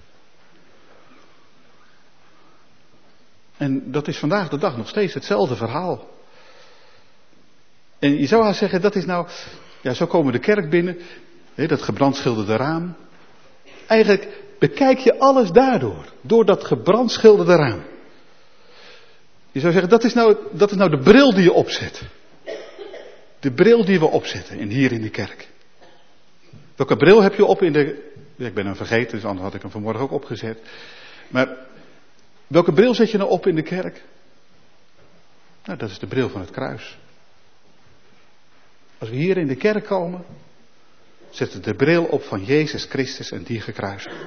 En dat is vandaag de dag nog steeds hetzelfde verhaal. En je zou haast zeggen, dat is nou, ja, zo komen we de kerk binnen, hè, dat gebrandschilderde raam. Eigenlijk bekijk je alles daardoor, door dat gebrandschilderde raam. Je zou zeggen, dat is nou, dat is nou de bril die je opzet. De bril die we opzetten in, hier in de kerk. Welke bril heb je op in de... Ja, ik ben hem vergeten, dus anders had ik hem vanmorgen ook opgezet. Maar welke bril zet je nou op in de kerk? Nou, dat is de bril van het kruis. Als we hier in de kerk komen, zetten we de bril op van Jezus Christus en die gekruisigd.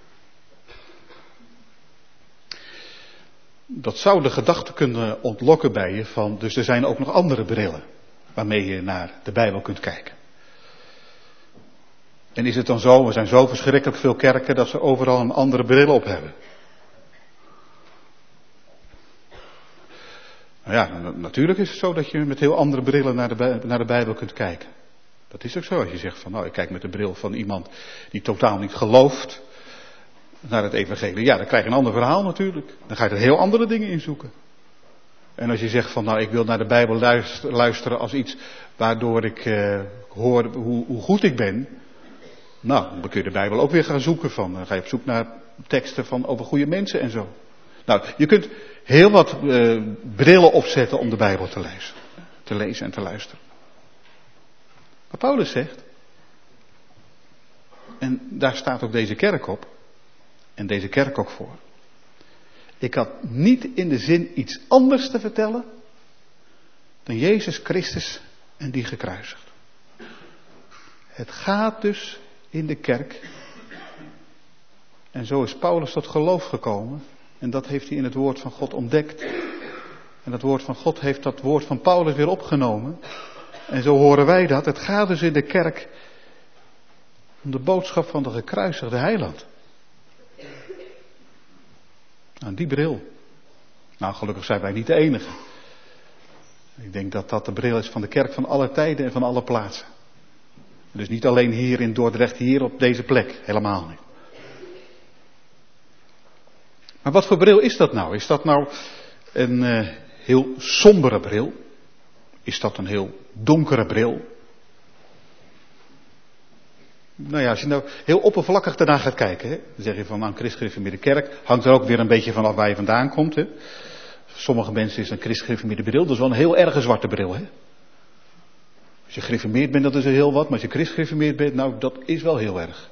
Dat zou de gedachte kunnen ontlokken bij je van, dus er zijn ook nog andere brillen waarmee je naar de Bijbel kunt kijken. En is het dan zo, er zijn zo verschrikkelijk veel kerken dat ze overal een andere bril op hebben. Nou ja, natuurlijk is het zo dat je met heel andere brillen naar de, naar de Bijbel kunt kijken. Dat is ook zo, als je zegt van, nou, ik kijk met de bril van iemand die totaal niet gelooft naar het evangelie. Ja, dan krijg je een ander verhaal natuurlijk. Dan ga je er heel andere dingen in zoeken. En als je zegt van, nou, ik wil naar de Bijbel luisteren als iets waardoor ik uh, hoor hoe, hoe goed ik ben. Nou, dan kun je de Bijbel ook weer gaan zoeken van, dan ga je op zoek naar teksten van over goede mensen en zo. Nou, je kunt heel wat uh, brillen opzetten om de Bijbel te lezen. Te lezen en te luisteren. Maar Paulus zegt, en daar staat ook deze kerk op, en deze kerk ook voor. Ik had niet in de zin iets anders te vertellen dan Jezus Christus en die gekruisigd. Het gaat dus in de kerk. En zo is Paulus tot geloof gekomen. En dat heeft hij in het woord van God ontdekt. En dat woord van God heeft dat woord van Paulus weer opgenomen. En zo horen wij dat. Het gaat dus in de kerk om de boodschap van de gekruisigde heiland. Nou, die bril. Nou, gelukkig zijn wij niet de enige. Ik denk dat dat de bril is van de kerk van alle tijden en van alle plaatsen. Dus niet alleen hier in Dordrecht, hier op deze plek. Helemaal niet. Maar wat voor bril is dat nou? Is dat nou een uh, heel sombere bril? Is dat een heel donkere bril? Nou ja, als je nou heel oppervlakkig daarna gaat kijken, hè, dan zeg je van nou, een christgereformeerde kerk, hangt er ook weer een beetje vanaf waar je vandaan komt. Hè. Sommige mensen is een christgereformeerde bril, dat is wel een heel erge zwarte bril. Hè. Als je gereformeerd bent, dat is er heel wat, maar als je christgereformeerd bent, nou, dat is wel heel erg.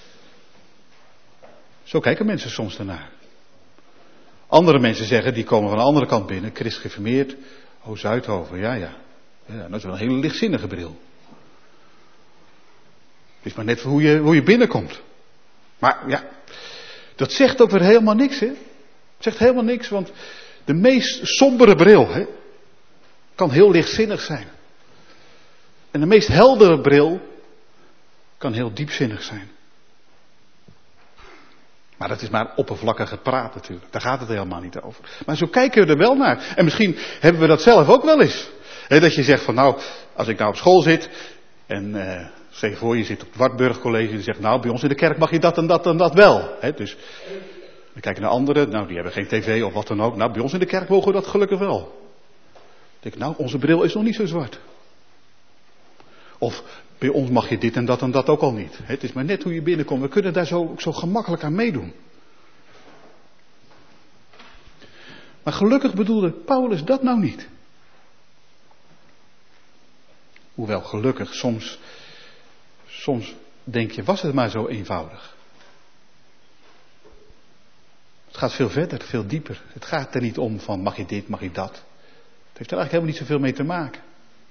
Zo kijken mensen soms daarnaar. Andere mensen zeggen, die komen van de andere kant binnen, christgereformeerd, oh Zuidhoven, ja ja. Ja, dat is wel een hele lichtzinnige bril. Het is maar net hoe je, hoe je binnenkomt. Maar ja, dat zegt ook weer helemaal niks, hè. Het zegt helemaal niks, want de meest sombere bril, hè, kan heel lichtzinnig zijn. En de meest heldere bril kan heel diepzinnig zijn. Maar dat is maar oppervlakkig gepraat natuurlijk. Daar gaat het helemaal niet over. Maar zo kijken we er wel naar. En misschien hebben we dat zelf ook wel eens. He, dat je zegt van nou, als ik nou op school zit en uh, stel je voor je zit op het Wartburg College en je zegt nou bij ons in de kerk mag je dat en dat en dat wel. He, dus we kijken naar anderen, nou die hebben geen tv of wat dan ook. Nou bij ons in de kerk mogen we dat gelukkig wel. Dan denk ik nou onze bril is nog niet zo zwart. Of bij ons mag je dit en dat en dat ook al niet. Het is maar net hoe je binnenkomt. We kunnen daar zo, zo gemakkelijk aan meedoen. Maar gelukkig bedoelde Paulus dat nou niet. Hoewel gelukkig, soms, soms denk je, was het maar zo eenvoudig. Het gaat veel verder, veel dieper. Het gaat er niet om van mag je dit, mag je dat. Het heeft er eigenlijk helemaal niet zoveel mee te maken.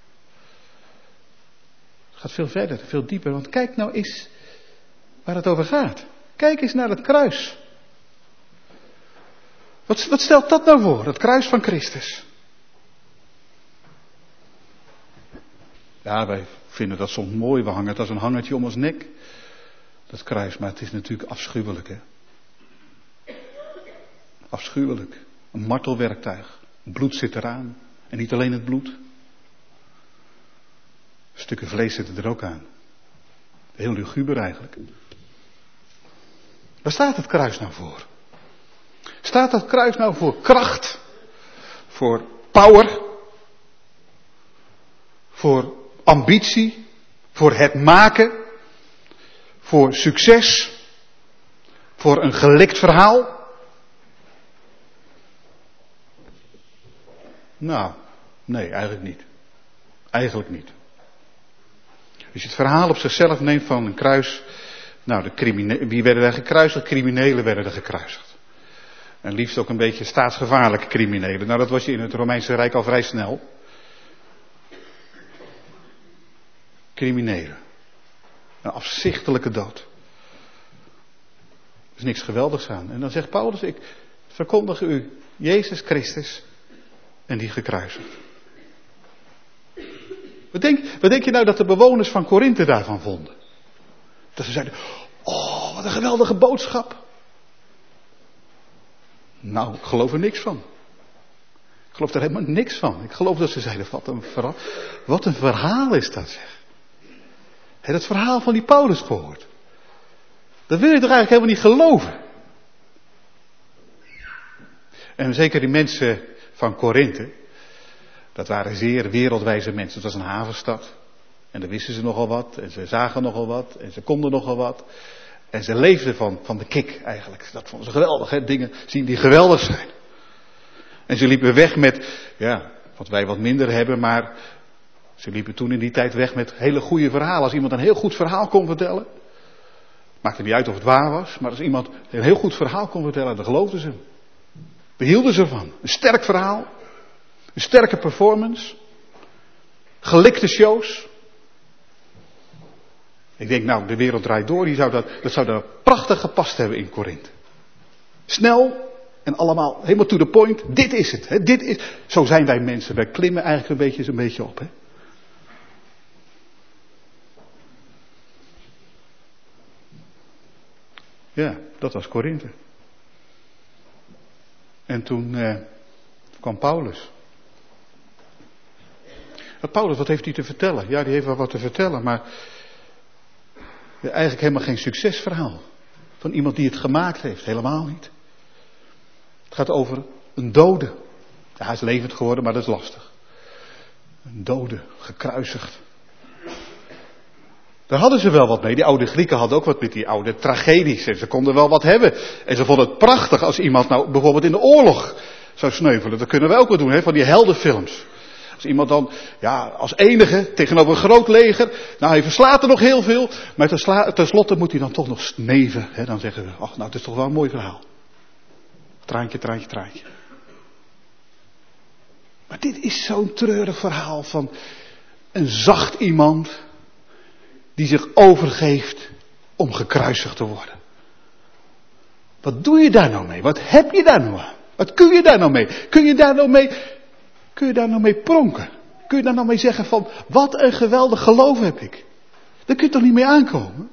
Het gaat veel verder, veel dieper. Want kijk nou eens waar het over gaat. Kijk eens naar het kruis. Wat, wat stelt dat nou voor, het kruis van Christus? Ja, wij vinden dat soms mooi. We hangen het als een hangertje om ons nek. Dat kruis, maar het is natuurlijk afschuwelijk, hè. Afschuwelijk. Een martelwerktuig. Bloed zit eraan. En niet alleen het bloed. Stukken vlees zitten er ook aan. Heel luguber eigenlijk. Waar staat het kruis nou voor? Staat dat kruis nou voor kracht? Voor power? Voor ambitie? Voor het maken? Voor succes? Voor een gelikt verhaal? Nou, nee, eigenlijk niet. Eigenlijk niet. Als je het verhaal op zichzelf neemt van een kruis. Nou, de crimine- wie werden er gekruisigd? Criminelen werden er gekruisigd. En liefst ook een beetje staatsgevaarlijke criminelen. Nou, dat was je in het Romeinse Rijk al vrij snel. Criminelen. Een afzichtelijke dood. Er is niks geweldigs aan. En dan zegt Paulus, ik verkondig u Jezus Christus en die gekruisigd. Wat denk, wat denk je nou dat de bewoners van Korinthe daarvan vonden? Dat ze zeiden, oh, wat een geweldige boodschap. Nou, ik geloof er niks van. Ik geloof er helemaal niks van. Ik geloof dat ze zeiden, wat een verhaal, wat een verhaal is dat, zeg. Heb je dat verhaal van die Paulus gehoord? Dat wil je toch eigenlijk helemaal niet geloven? En zeker die mensen van Korinthe, dat waren zeer wereldwijze mensen. Het was een havenstad. En daar wisten ze nogal wat. En ze zagen nogal wat. En ze konden nogal wat. En ze leefden van, van de kick eigenlijk. Dat vonden ze geweldig. Hè? Dingen zien die geweldig zijn. En ze liepen weg met, ja, wat wij wat minder hebben. Maar ze liepen toen in die tijd weg met hele goede verhalen. Als iemand een heel goed verhaal kon vertellen. Maakte niet uit of het waar was. Maar als iemand een heel goed verhaal kon vertellen, dan geloofden ze hem. Behielden ze ervan. Een sterk verhaal. Een sterke performance. Gelikte shows. Ik denk, nou, de wereld draait door. Die zou dat, dat zou daar prachtig gepast hebben in Korinthe. Snel en allemaal helemaal to the point. Dit is het. Hè? Dit is, zo zijn wij mensen. Wij klimmen eigenlijk een beetje, een beetje op. Hè? Ja, dat was Korinthe. En toen eh, kwam Paulus. Paulus, wat heeft hij te vertellen? Ja, die heeft wel wat te vertellen, maar eigenlijk helemaal geen succesverhaal. Van iemand die het gemaakt heeft, helemaal niet. Het gaat over een dode. Ja, hij is levend geworden, maar dat is lastig. Een dode, gekruisigd. Daar hadden ze wel wat mee. Die oude Grieken hadden ook wat met die oude tragedies. En ze konden wel wat hebben. En ze vonden het prachtig als iemand nou bijvoorbeeld in de oorlog zou sneuvelen. Dat kunnen wij ook wel doen, hè, van die heldenfilms. Als iemand dan, ja, als enige tegenover een groot leger. Nou, hij verslaat er nog heel veel. Maar tenslotte moet hij dan toch nog sneven. Hè, dan zeggen we, ach, nou, het is toch wel een mooi verhaal. Traantje, traantje, traantje. Maar dit is zo'n treurig verhaal van een zacht iemand die zich overgeeft om gekruisigd te worden. Wat doe je daar nou mee? Wat heb je daar nou aan? Wat kun je daar nou mee? Kun je daar nou mee, kun je daar nou mee pronken? Kun je daar nou mee zeggen van, wat een geweldig geloof heb ik? Daar kun je toch niet mee aankomen?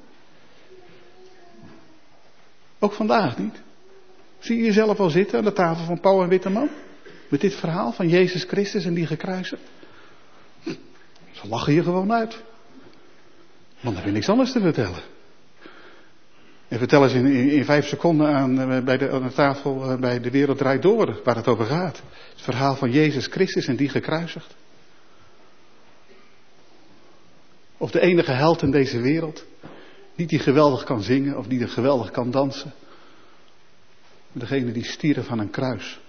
Ook vandaag niet. Zie je jezelf al zitten aan de tafel van Pauw en Witteman? Met dit verhaal van Jezus Christus en die gekruisigd? Ze lachen je gewoon uit. Want dan heb je niks anders te vertellen. En vertel eens in, in, in vijf seconden aan, bij de, aan de tafel bij De Wereld Draait Door waar het over gaat. Het verhaal van Jezus Christus en die gekruisigd. Of de enige held in deze wereld. Niet die geweldig kan zingen of die geweldig kan dansen. Maar degene die stierf aan een kruis.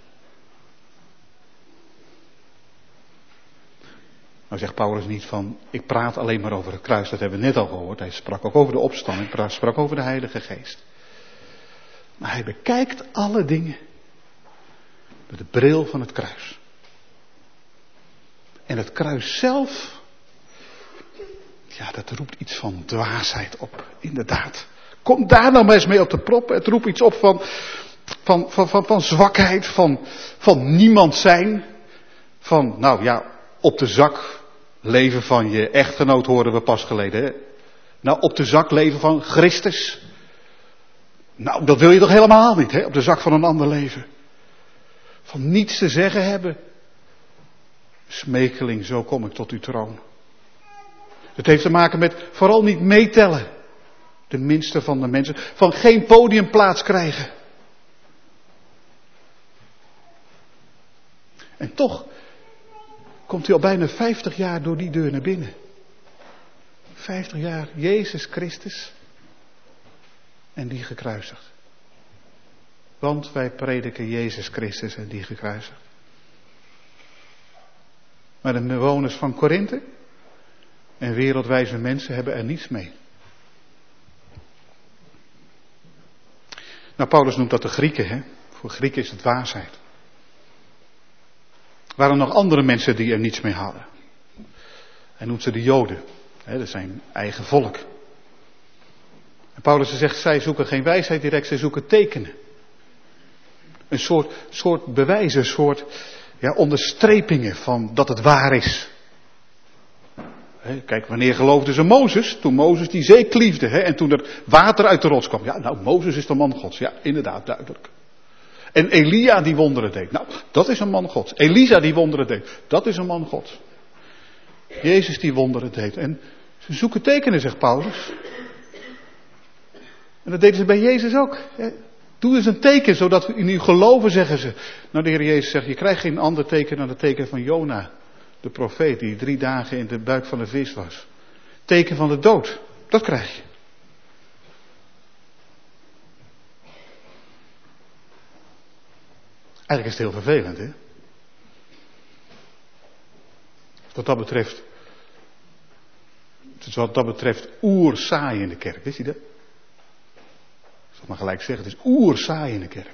Nou zegt Paulus niet van, ik praat alleen maar over het kruis, dat hebben we net al gehoord. Hij sprak ook over de opstanding, hij sprak over de Heilige Geest. Maar hij bekijkt alle dingen door de bril van het kruis. En het kruis zelf, ja, dat roept iets van dwaasheid op, inderdaad. Kom daar nou maar eens mee op de proppen. Het roept iets op van, van, van, van, van zwakheid, van, van niemand zijn. Van, nou ja, op de zak. Leven van je echtgenoot horen we pas geleden. Hè? Nou, op de zak leven van Christus. Nou, dat wil je toch helemaal niet, hè? Op de zak van een ander leven. Van niets te zeggen hebben. Smekeling, zo kom ik tot uw troon. Het heeft te maken met vooral niet meetellen. De minste van de mensen. Van geen podiumplaats krijgen. En toch komt hij al bijna vijftig jaar door die deur naar binnen. vijftig jaar Jezus Christus en die gekruisigd. Want wij prediken Jezus Christus en die gekruisigd. Maar de bewoners van Korinthe en wereldwijze mensen hebben er niets mee. Nou, Paulus noemt dat de Grieken, hè. Voor Grieken is het dwaasheid. Er waren nog andere mensen die er niets mee hadden. Hij noemt ze de Joden. Hè, dat is zijn eigen volk. En Paulus zegt, zij zoeken geen wijsheid direct, zij zoeken tekenen. Een soort, soort bewijzen, een soort ja, onderstrepingen van dat het waar is. He, kijk, wanneer geloofden ze Mozes? Toen Mozes die zee kliefde, he, en toen er water uit de rots kwam. Ja, nou, Mozes is de man Gods. Ja, inderdaad, duidelijk. En Elia die wonderen deed. Nou, dat is een man Gods. Elisa die wonderen deed. Dat is een man Gods. Jezus die wonderen deed. En ze zoeken tekenen, zegt Paulus. En dat deden ze bij Jezus ook. He. Doe eens een teken, zodat we in u geloven, zeggen ze. Nou, de Heer Jezus zegt, je krijgt geen ander teken dan het teken van Jona. De profeet die drie dagen in de buik van de vis was. Teken van de dood, dat krijg je. Eigenlijk is het heel vervelend, hè. Wat dat betreft, het is wat dat betreft oersaai in de kerk, wist je dat? Ik zal maar gelijk zeggen, het is oersaai in de kerk.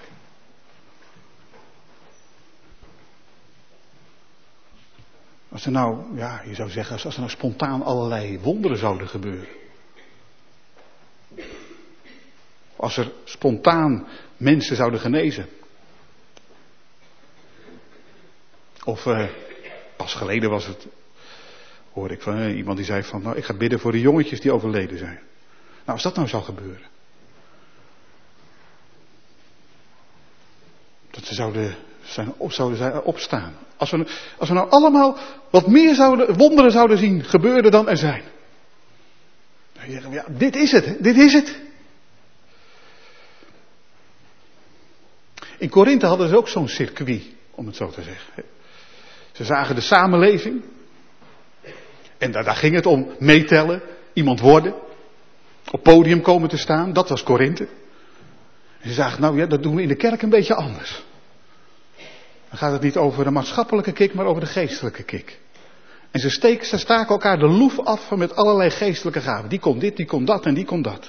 Als er nou, ja, je zou zeggen, als er nou spontaan allerlei wonderen zouden gebeuren. Als er spontaan mensen zouden genezen. Of, uh, pas geleden was het, hoorde ik van uh, iemand die zei van, nou, ik ga bidden voor de jongetjes die overleden zijn. Nou, als dat nou zou gebeuren. Dat ze zouden zijn, op, zouden zijn, opstaan. Als we, als we nou allemaal wat meer zouden, wonderen zouden zien gebeuren dan er zijn. Dan zeggen we, ja, dit is het, hè? Dit is het. In Korinthe hadden ze ook zo'n circuit, om het zo te zeggen. Ze zagen de samenleving. En daar, daar ging het om meetellen, iemand worden. Op podium komen te staan, dat was Korinthe. En ze zagen, nou ja, dat doen we in de kerk een beetje anders. Dan gaat het niet over de maatschappelijke kick, maar over de geestelijke kick. En ze, steken, ze staken elkaar de loef af met allerlei geestelijke gaven. Die kon dit, die kon dat en die kon dat.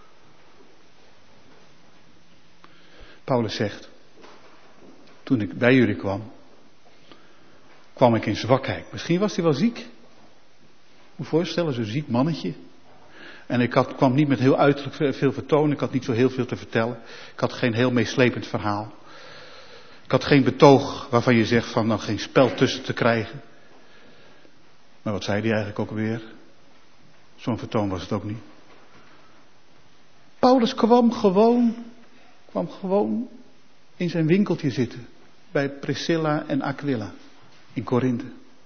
Paulus zegt, toen ik bij jullie kwam, kwam ik in zwakheid. Misschien was hij wel ziek. Moet je voorstellen, zo'n ziek mannetje. En ik had, kwam niet met heel uiterlijk veel vertoon. Ik had niet zo heel veel te vertellen. Ik had geen heel meeslepend verhaal. Ik had geen betoog waarvan je zegt van nou geen spel tussen te krijgen. Maar wat zei hij eigenlijk ook weer? Zo'n vertoon was het ook niet. Paulus kwam gewoon, kwam gewoon in zijn winkeltje zitten. Bij Priscilla en Aquila in Korinthe.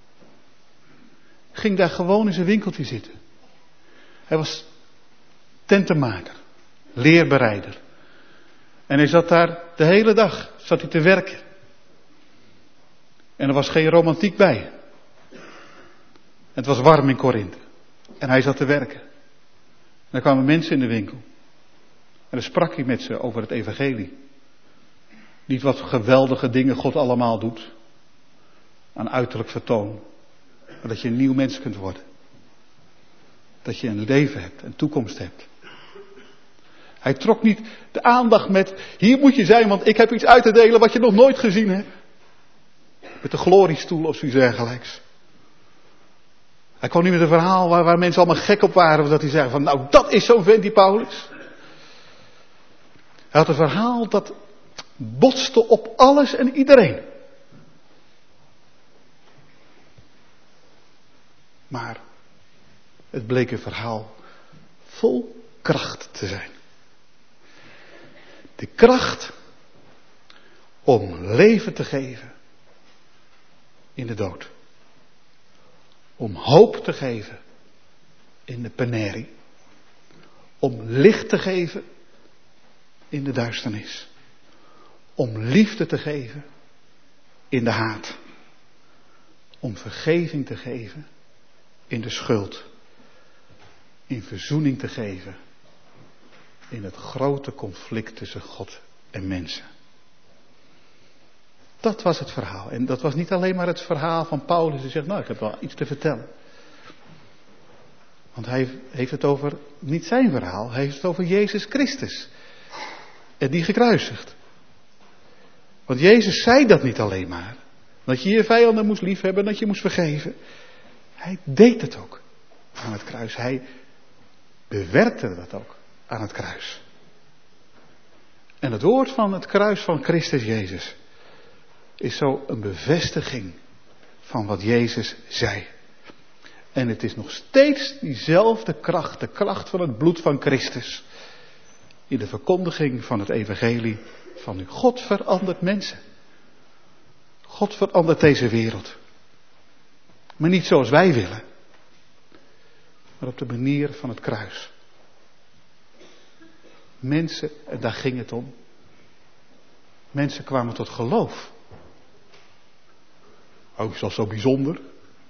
Ging daar gewoon in zijn winkeltje zitten. Hij was tentenmaker, leerbereider. En hij zat daar de hele dag, zat hij te werken. En er was geen romantiek bij. Het was warm in Korinthe. En hij zat te werken. En er kwamen mensen in de winkel. En dan sprak hij met ze over het evangelie. Niet wat geweldige dingen God allemaal doet. Aan uiterlijk vertoon. Maar dat je een nieuw mens kunt worden. Dat je een leven hebt, een toekomst hebt. Hij trok niet de aandacht met, hier moet je zijn, want ik heb iets uit te delen wat je nog nooit gezien hebt. Met de gloriestoel of zoiets dergelijks. Hij kwam niet met een verhaal waar, waar mensen allemaal gek op waren, dat hij zeggen van, nou dat is zo'n vent die Paulus. Hij had een verhaal dat botste op alles en iedereen. Maar het bleek een verhaal vol kracht te zijn. De kracht om leven te geven in de dood. Om hoop te geven in de penerie. Om licht te geven in de duisternis. Om liefde te geven in de haat. Om vergeving te geven in de schuld. In verzoening te geven in het grote conflict tussen God en mensen. Dat was het verhaal. En dat was niet alleen maar het verhaal van Paulus die zegt, nou ik heb wel iets te vertellen. Want hij heeft het over, niet zijn verhaal, hij heeft het over Jezus Christus. En die gekruisigd. Want Jezus zei dat niet alleen maar. Dat je je vijanden moest liefhebben, dat je moest vergeven. Hij deed het ook aan het kruis. Hij bewerkte dat ook aan het kruis. En het woord van het kruis van Christus Jezus is zo een bevestiging van wat Jezus zei. En het is nog steeds diezelfde kracht, de kracht van het bloed van Christus. In de verkondiging van het evangelie van nu. God verandert mensen. God verandert deze wereld. Maar niet zoals wij willen. Maar op de manier van het kruis. Mensen, en daar ging het om. Mensen kwamen tot geloof. Ook is dat zo bijzonder?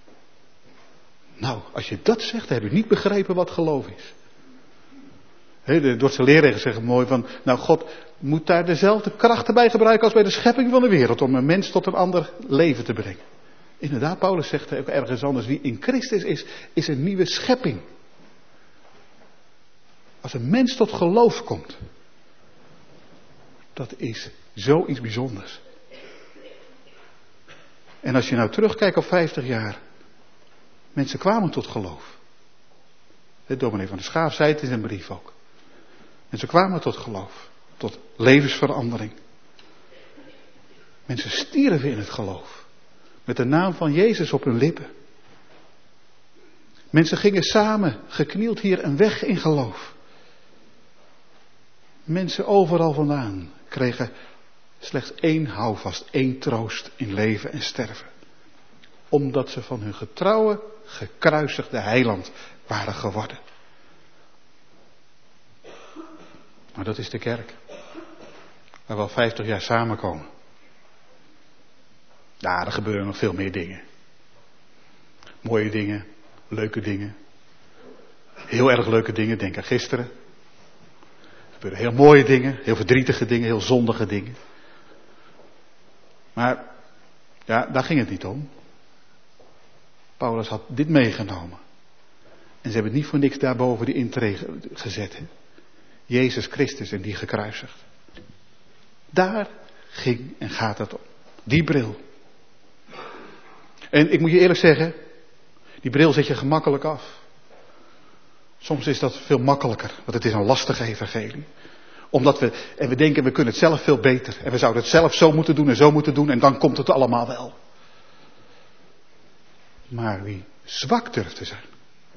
Nou, als je dat zegt, dan heb je niet begrepen wat geloof is. He, de Dordtse leerregels zeggen mooi van, nou God moet daar dezelfde krachten bij gebruiken als bij de schepping van de wereld, om een mens tot een ander leven te brengen. Inderdaad, Paulus zegt ook ergens anders, wie in Christus is, is een nieuwe schepping. Als een mens tot geloof komt, dat is zoiets bijzonders. En als je nou terugkijkt op vijftig jaar, mensen kwamen tot geloof. De dominee van de Schaaf zei het in zijn brief ook. Mensen kwamen tot geloof, tot levensverandering. Mensen stierven in het geloof, met de naam van Jezus op hun lippen. Mensen gingen samen, geknield hier, een weg in geloof. Mensen overal vandaan kregen slechts één houvast, één troost in leven en sterven. Omdat ze van hun getrouwe, gekruisigde heiland waren geworden. Maar dat is de kerk. Waar we al vijftig jaar samenkomen. Ja, er gebeuren nog veel meer dingen. Mooie dingen, leuke dingen. Heel erg leuke dingen, denk aan gisteren. Er gebeuren heel mooie dingen, heel verdrietige dingen, heel zondige dingen. Maar, ja, daar ging het niet om. Paulus had dit meegenomen. En ze hebben het niet voor niks daarboven die intree gezet. Hè? Jezus Christus en die gekruisigd. Daar ging en gaat het om. Die bril. En ik moet je eerlijk zeggen, die bril zet je gemakkelijk af. Soms is dat veel makkelijker, want het is een lastige evangelie. Omdat we, en we denken we kunnen het zelf veel beter. En we zouden het zelf zo moeten doen en zo moeten doen en dan komt het allemaal wel. Maar wie zwak durft te zijn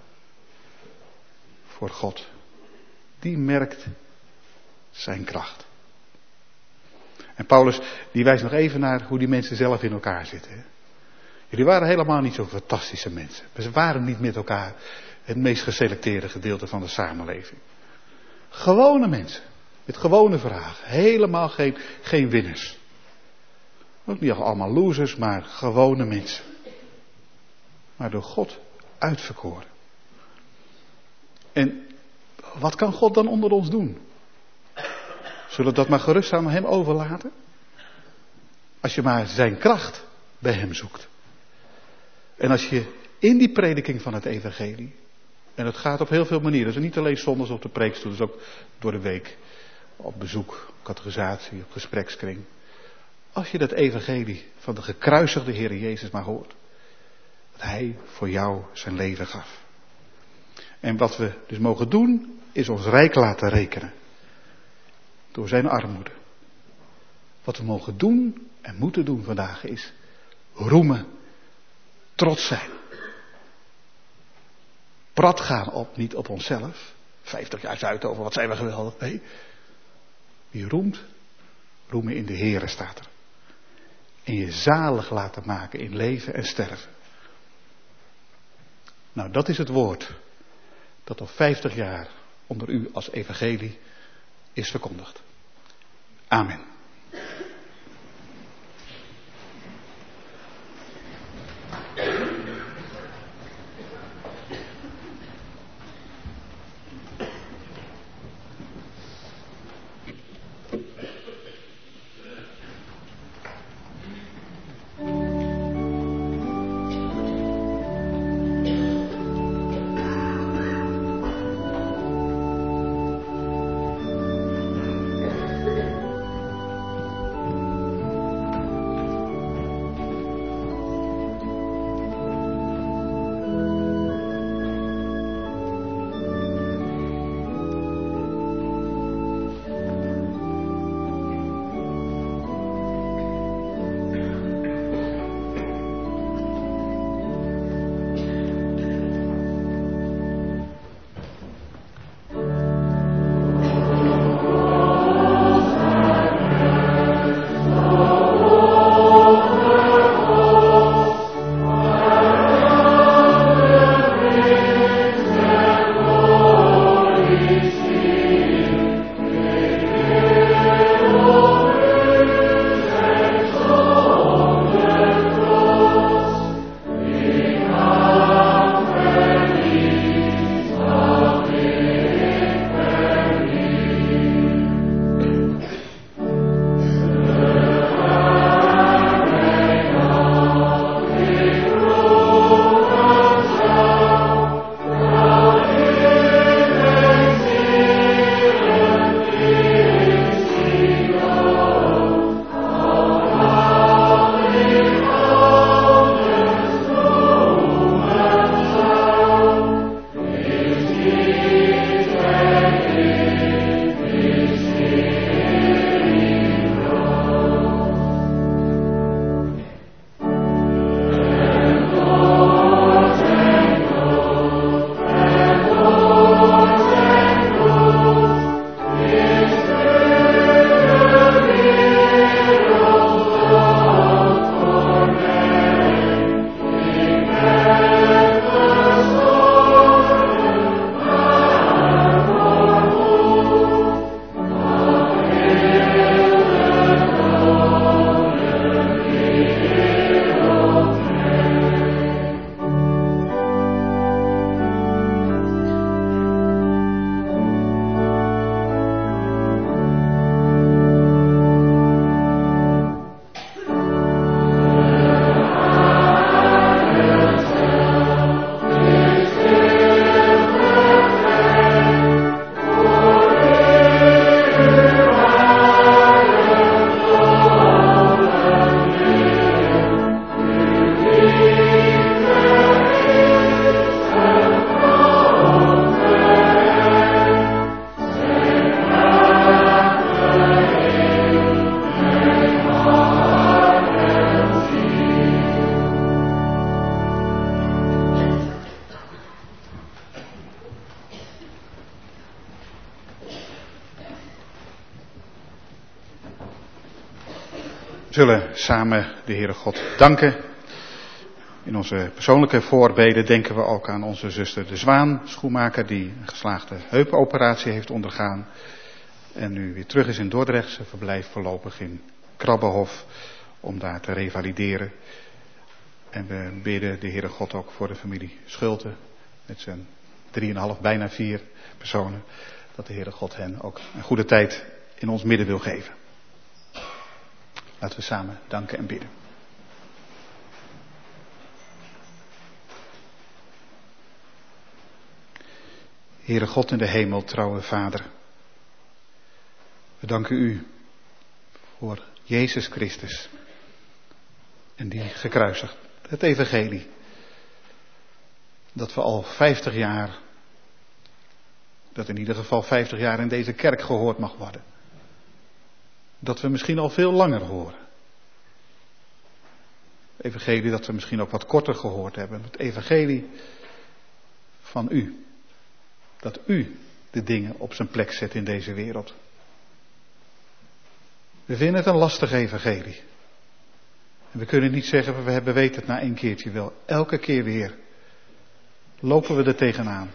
voor God, die merkt zijn kracht. En Paulus, die wijst nog even naar hoe die mensen zelf in elkaar zitten. Hè? Jullie waren helemaal niet zo fantastische mensen. Ze waren niet met elkaar het meest geselecteerde gedeelte van de samenleving. Gewone mensen, met gewone vragen. Helemaal geen, geen winners. Ook niet allemaal losers, maar gewone mensen. Maar door God uitverkoren. En wat kan God dan onder ons doen? Zullen we dat maar gerust aan hem overlaten? Als je maar zijn kracht bij hem zoekt. En als je in die prediking van het evangelie, en het gaat op heel veel manieren, dus niet alleen zondags op de preekstoel, dus ook door de week, op bezoek, catechisatie, op gesprekskring. Als je dat evangelie van de gekruisigde Heer Jezus maar hoort. Dat hij voor jou zijn leven gaf. En wat we dus mogen doen, is ons rijk laten rekenen. Door zijn armoede. Wat we mogen doen en moeten doen vandaag is roemen, trots zijn. prat gaan op, niet op onszelf. Vijftig jaar Zuid over, wat zijn we geweldig. Nee, wie roemt, roemen in de Here staat er. En je zalig laten maken in leven en sterven. Nou, dat is het woord dat al vijftig jaar onder u als evangelie is verkondigd. Amen. We zullen samen de Heere God danken. In onze persoonlijke voorbeden denken we ook aan onze zuster De Zwaan, schoenmaker, die een geslaagde heupoperatie heeft ondergaan. En nu weer terug is in Dordrecht. Ze verblijft voorlopig in Krabbenhof om daar te revalideren. En we bidden de Heere God ook voor de familie Schulte. Met zijn drieënhalf, bijna vier personen. Dat de Heere God hen ook een goede tijd in ons midden wil geven. Laten we samen danken en bidden. Heere God in de hemel, trouwe Vader. We danken u voor Jezus Christus. En die gekruisigd. Het evangelie. Dat we al vijftig jaar, dat in ieder geval vijftig jaar in deze kerk gehoord mag worden. Dat we misschien al veel langer horen. Het evangelie dat we misschien ook wat korter gehoord hebben. Het evangelie van u. Dat u de dingen op zijn plek zet in deze wereld. We vinden het een lastig evangelie. En we kunnen niet zeggen, we hebben weten het na één keertje wel. Elke keer weer lopen we er tegenaan.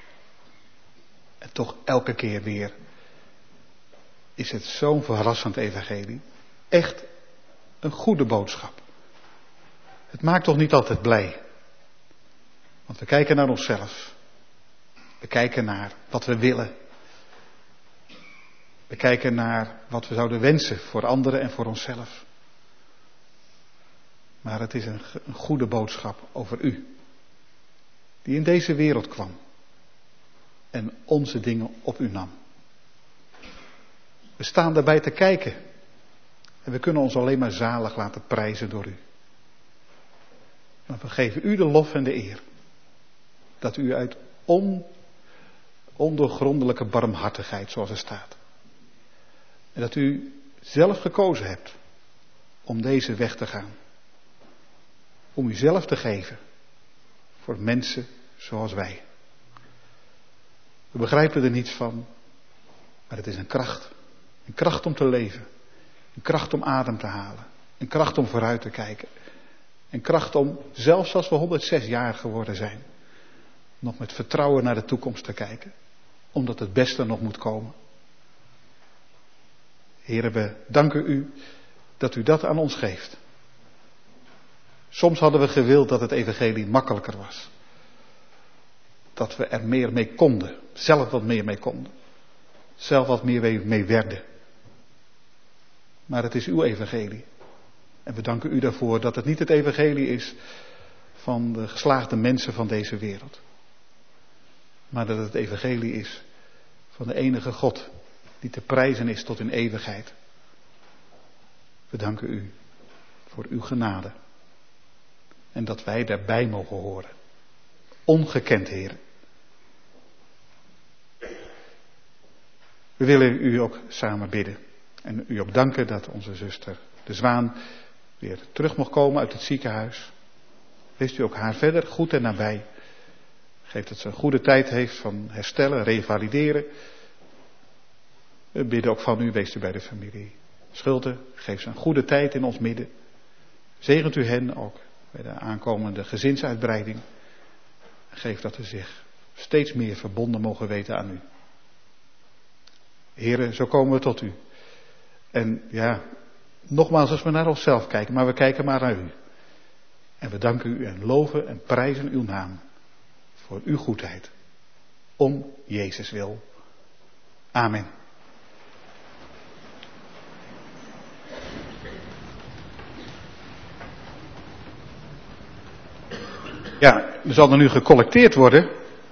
En toch elke keer weer is het zo'n verrassend evangelie. Echt een goede boodschap. Het maakt toch niet altijd blij. Want we kijken naar onszelf. We kijken naar wat we willen. We kijken naar wat we zouden wensen voor anderen en voor onszelf. Maar het is een, een goede boodschap over u. Die in deze wereld kwam. En onze dingen op u nam. We staan daarbij te kijken. En we kunnen ons alleen maar zalig laten prijzen door u. Maar we geven u de lof en de eer. Dat u uit on, ondoorgrondelijke barmhartigheid, zoals er staat. En dat u zelf gekozen hebt om deze weg te gaan. Om u zelf te geven voor mensen zoals wij. We begrijpen er niets van, maar het is een kracht. Een kracht om te leven. Een kracht om adem te halen. Een kracht om vooruit te kijken. Een kracht om, zelfs als we honderdzes jaar geworden zijn, nog met vertrouwen naar de toekomst te kijken. Omdat het beste nog moet komen. Heren, we danken u dat u dat aan ons geeft. Soms hadden we gewild dat het evangelie makkelijker was. Dat we er meer mee konden. Zelf wat meer mee konden. Zelf wat meer mee werden. Maar het is uw evangelie. En we danken u daarvoor dat het niet het evangelie is van de geslaagde mensen van deze wereld. Maar dat het het evangelie is van de enige God die te prijzen is tot in eeuwigheid. We danken u voor uw genade. En dat wij daarbij mogen horen. Ongekend, Heer. We willen u ook samen bidden. En u ook danken dat onze zuster de Zwaan weer terug mocht komen uit het ziekenhuis. Wees u ook haar verder goed en nabij. Geef dat ze een goede tijd heeft van herstellen, revalideren. We bidden ook van u, wees u bij de familie Schulte. Geef ze een goede tijd in ons midden. Zegent u hen ook bij de aankomende gezinsuitbreiding. Geef dat ze zich steeds meer verbonden mogen weten aan u. Heren, zo komen we tot u. En ja, nogmaals als we naar onszelf kijken, maar we kijken maar naar u. En we danken u en loven en prijzen uw naam. Voor uw goedheid. Om Jezus wil. Amen. Ja, er zal er nu gecollecteerd worden.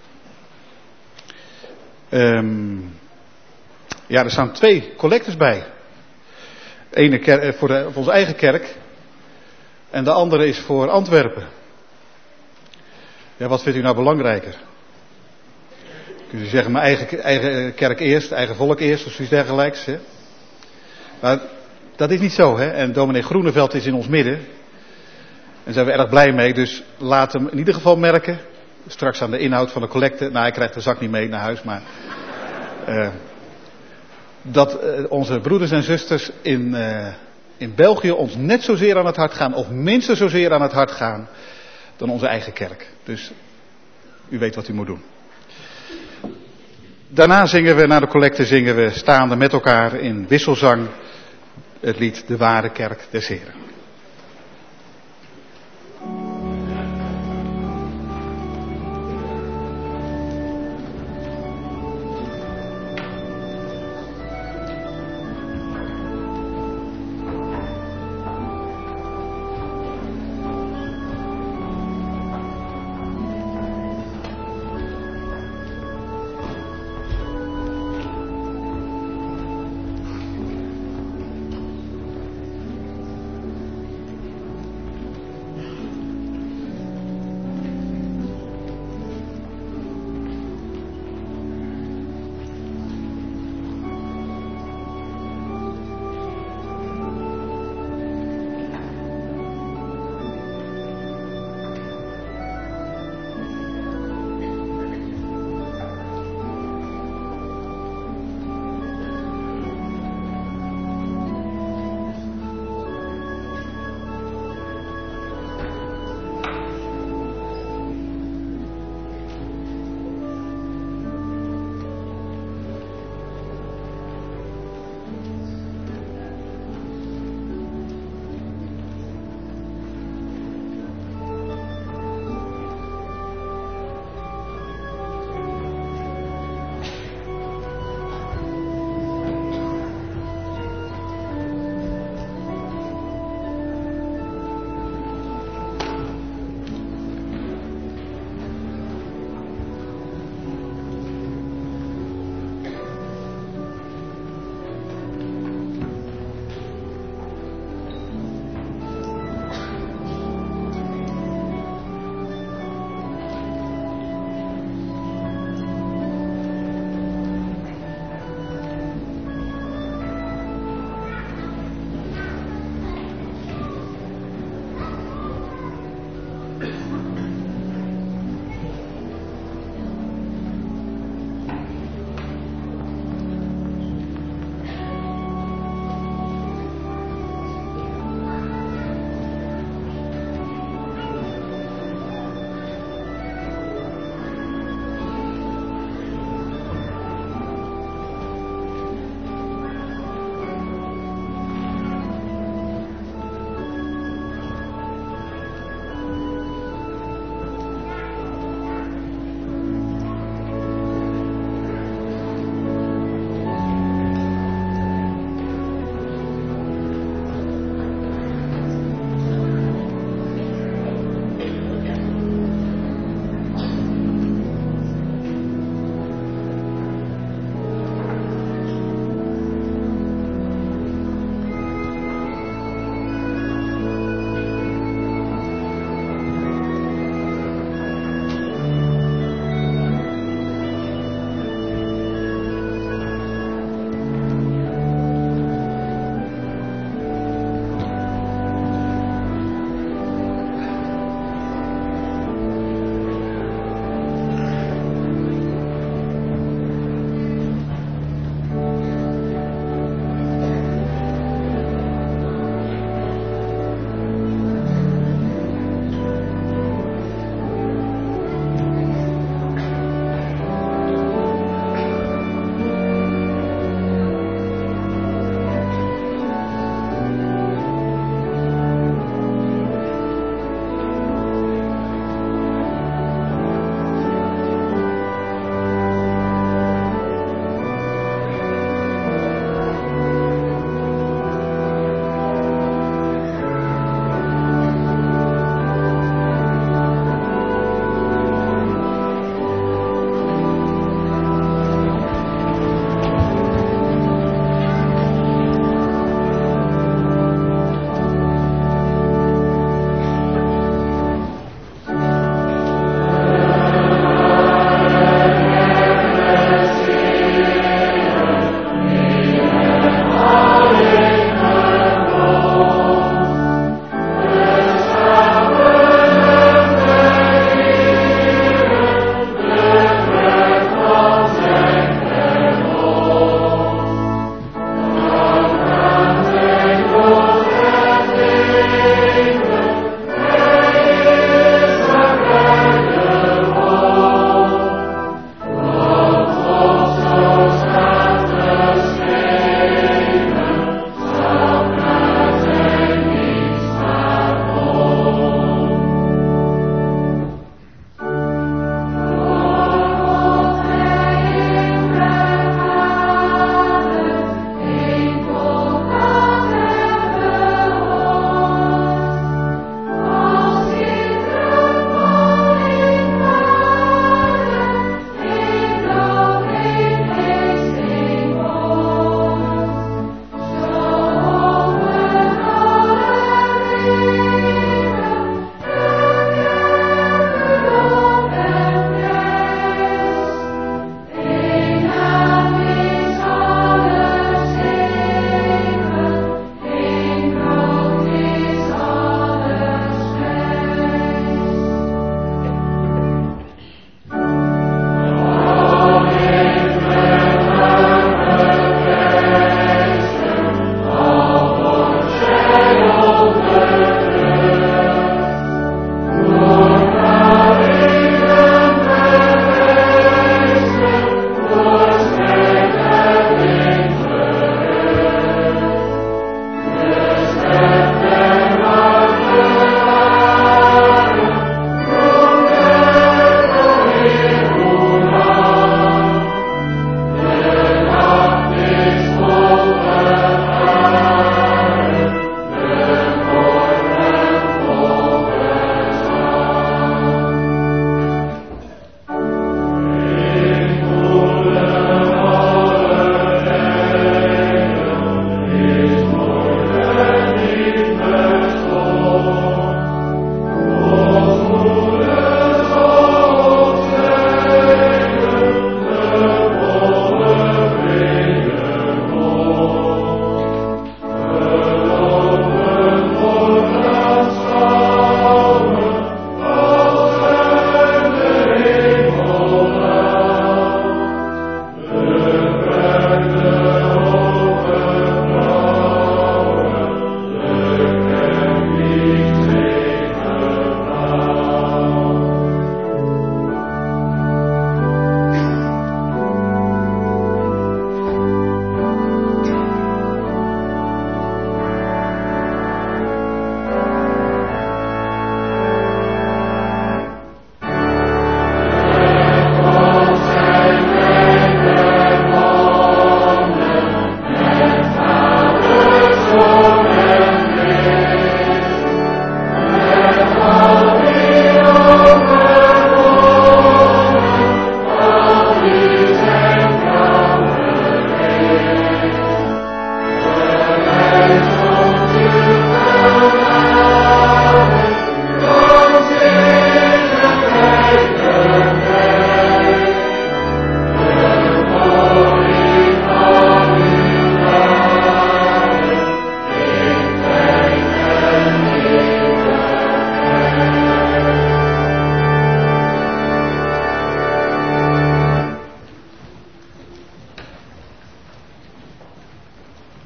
Um, ja, er staan twee collectors bij. De ene ker- voor, de, voor onze eigen kerk. En de andere is voor Antwerpen. Ja, wat vindt u nou belangrijker? Kunt u zeggen, mijn eigen, eigen kerk eerst, eigen volk eerst, of zoiets dergelijks. Hè? Maar dat is niet zo, hè. En dominee Groeneveld is in ons midden. En daar zijn we erg blij mee, dus laat hem in ieder geval merken. Straks aan de inhoud van de collecte. Nou, hij krijgt de zak niet mee naar huis, maar... Uh, dat uh, onze broeders en zusters in, uh, in België ons net zozeer aan het hart gaan, of minstens zozeer aan het hart gaan, dan onze eigen kerk. Dus u weet wat u moet doen. Daarna zingen we, na de collecte zingen we staande met elkaar in wisselzang het lied De Ware Kerk des Heren.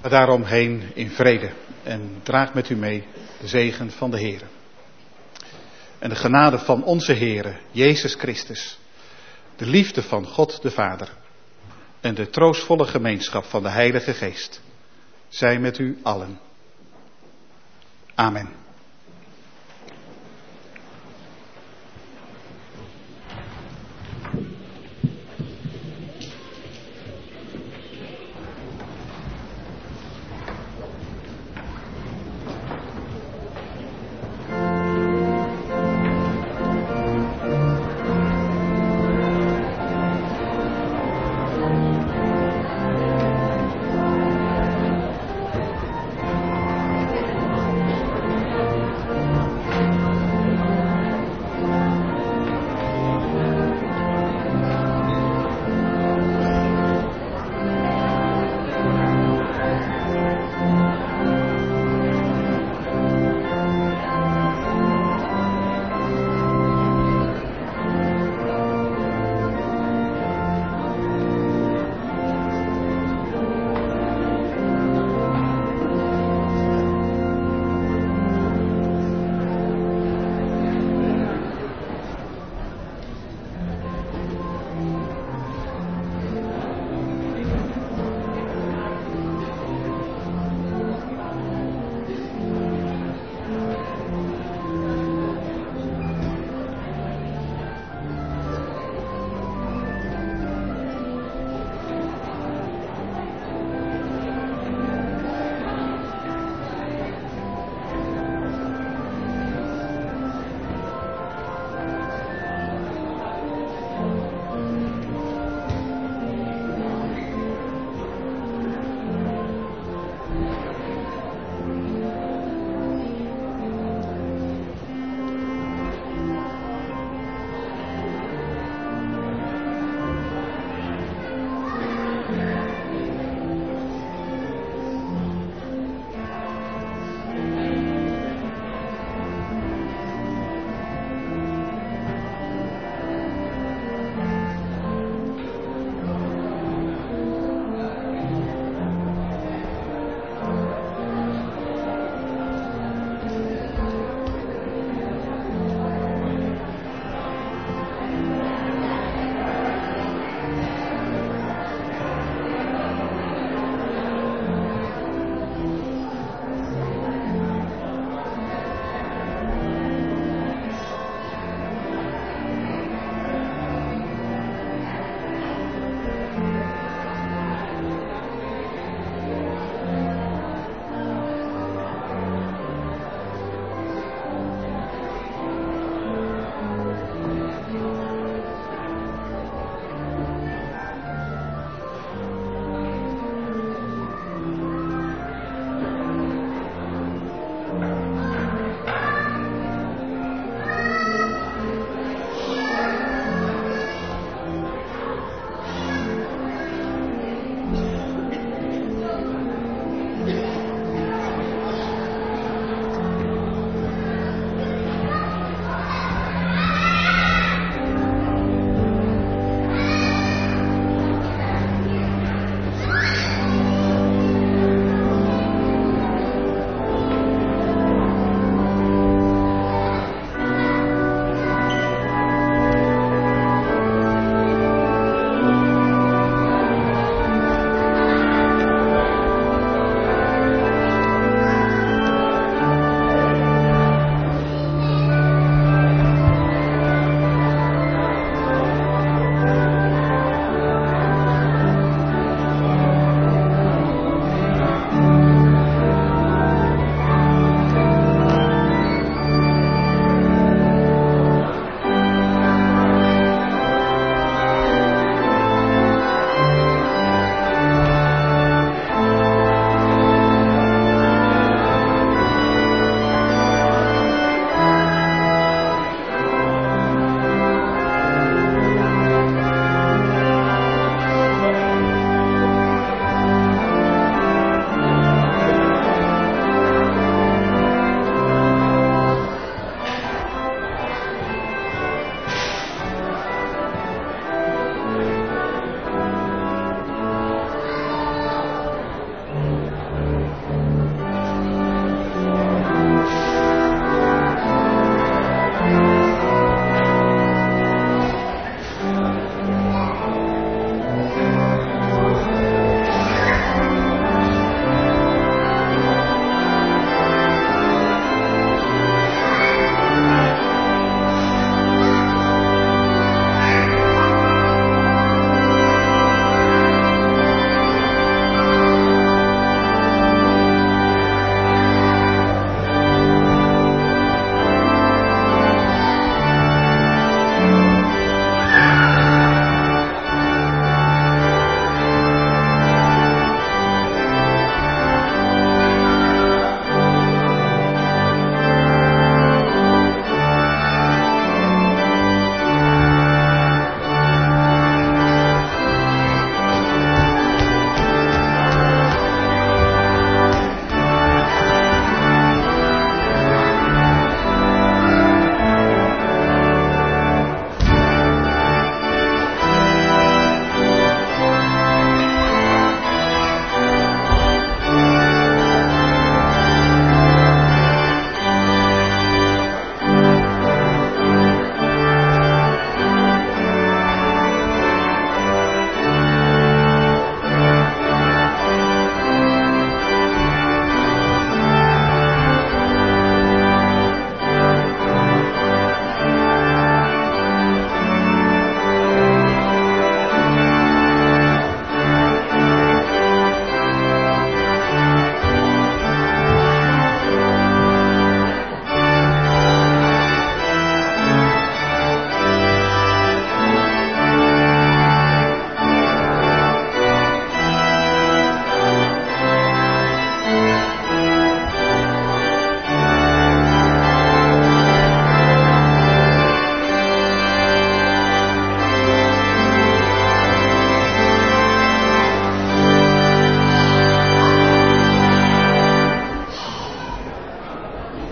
daarom heen in vrede en draag met u mee de zegen van de Heer. En de genade van onze Heere, Jezus Christus, de liefde van God de Vader en de troostvolle gemeenschap van de Heilige Geest, zij met u allen. Amen.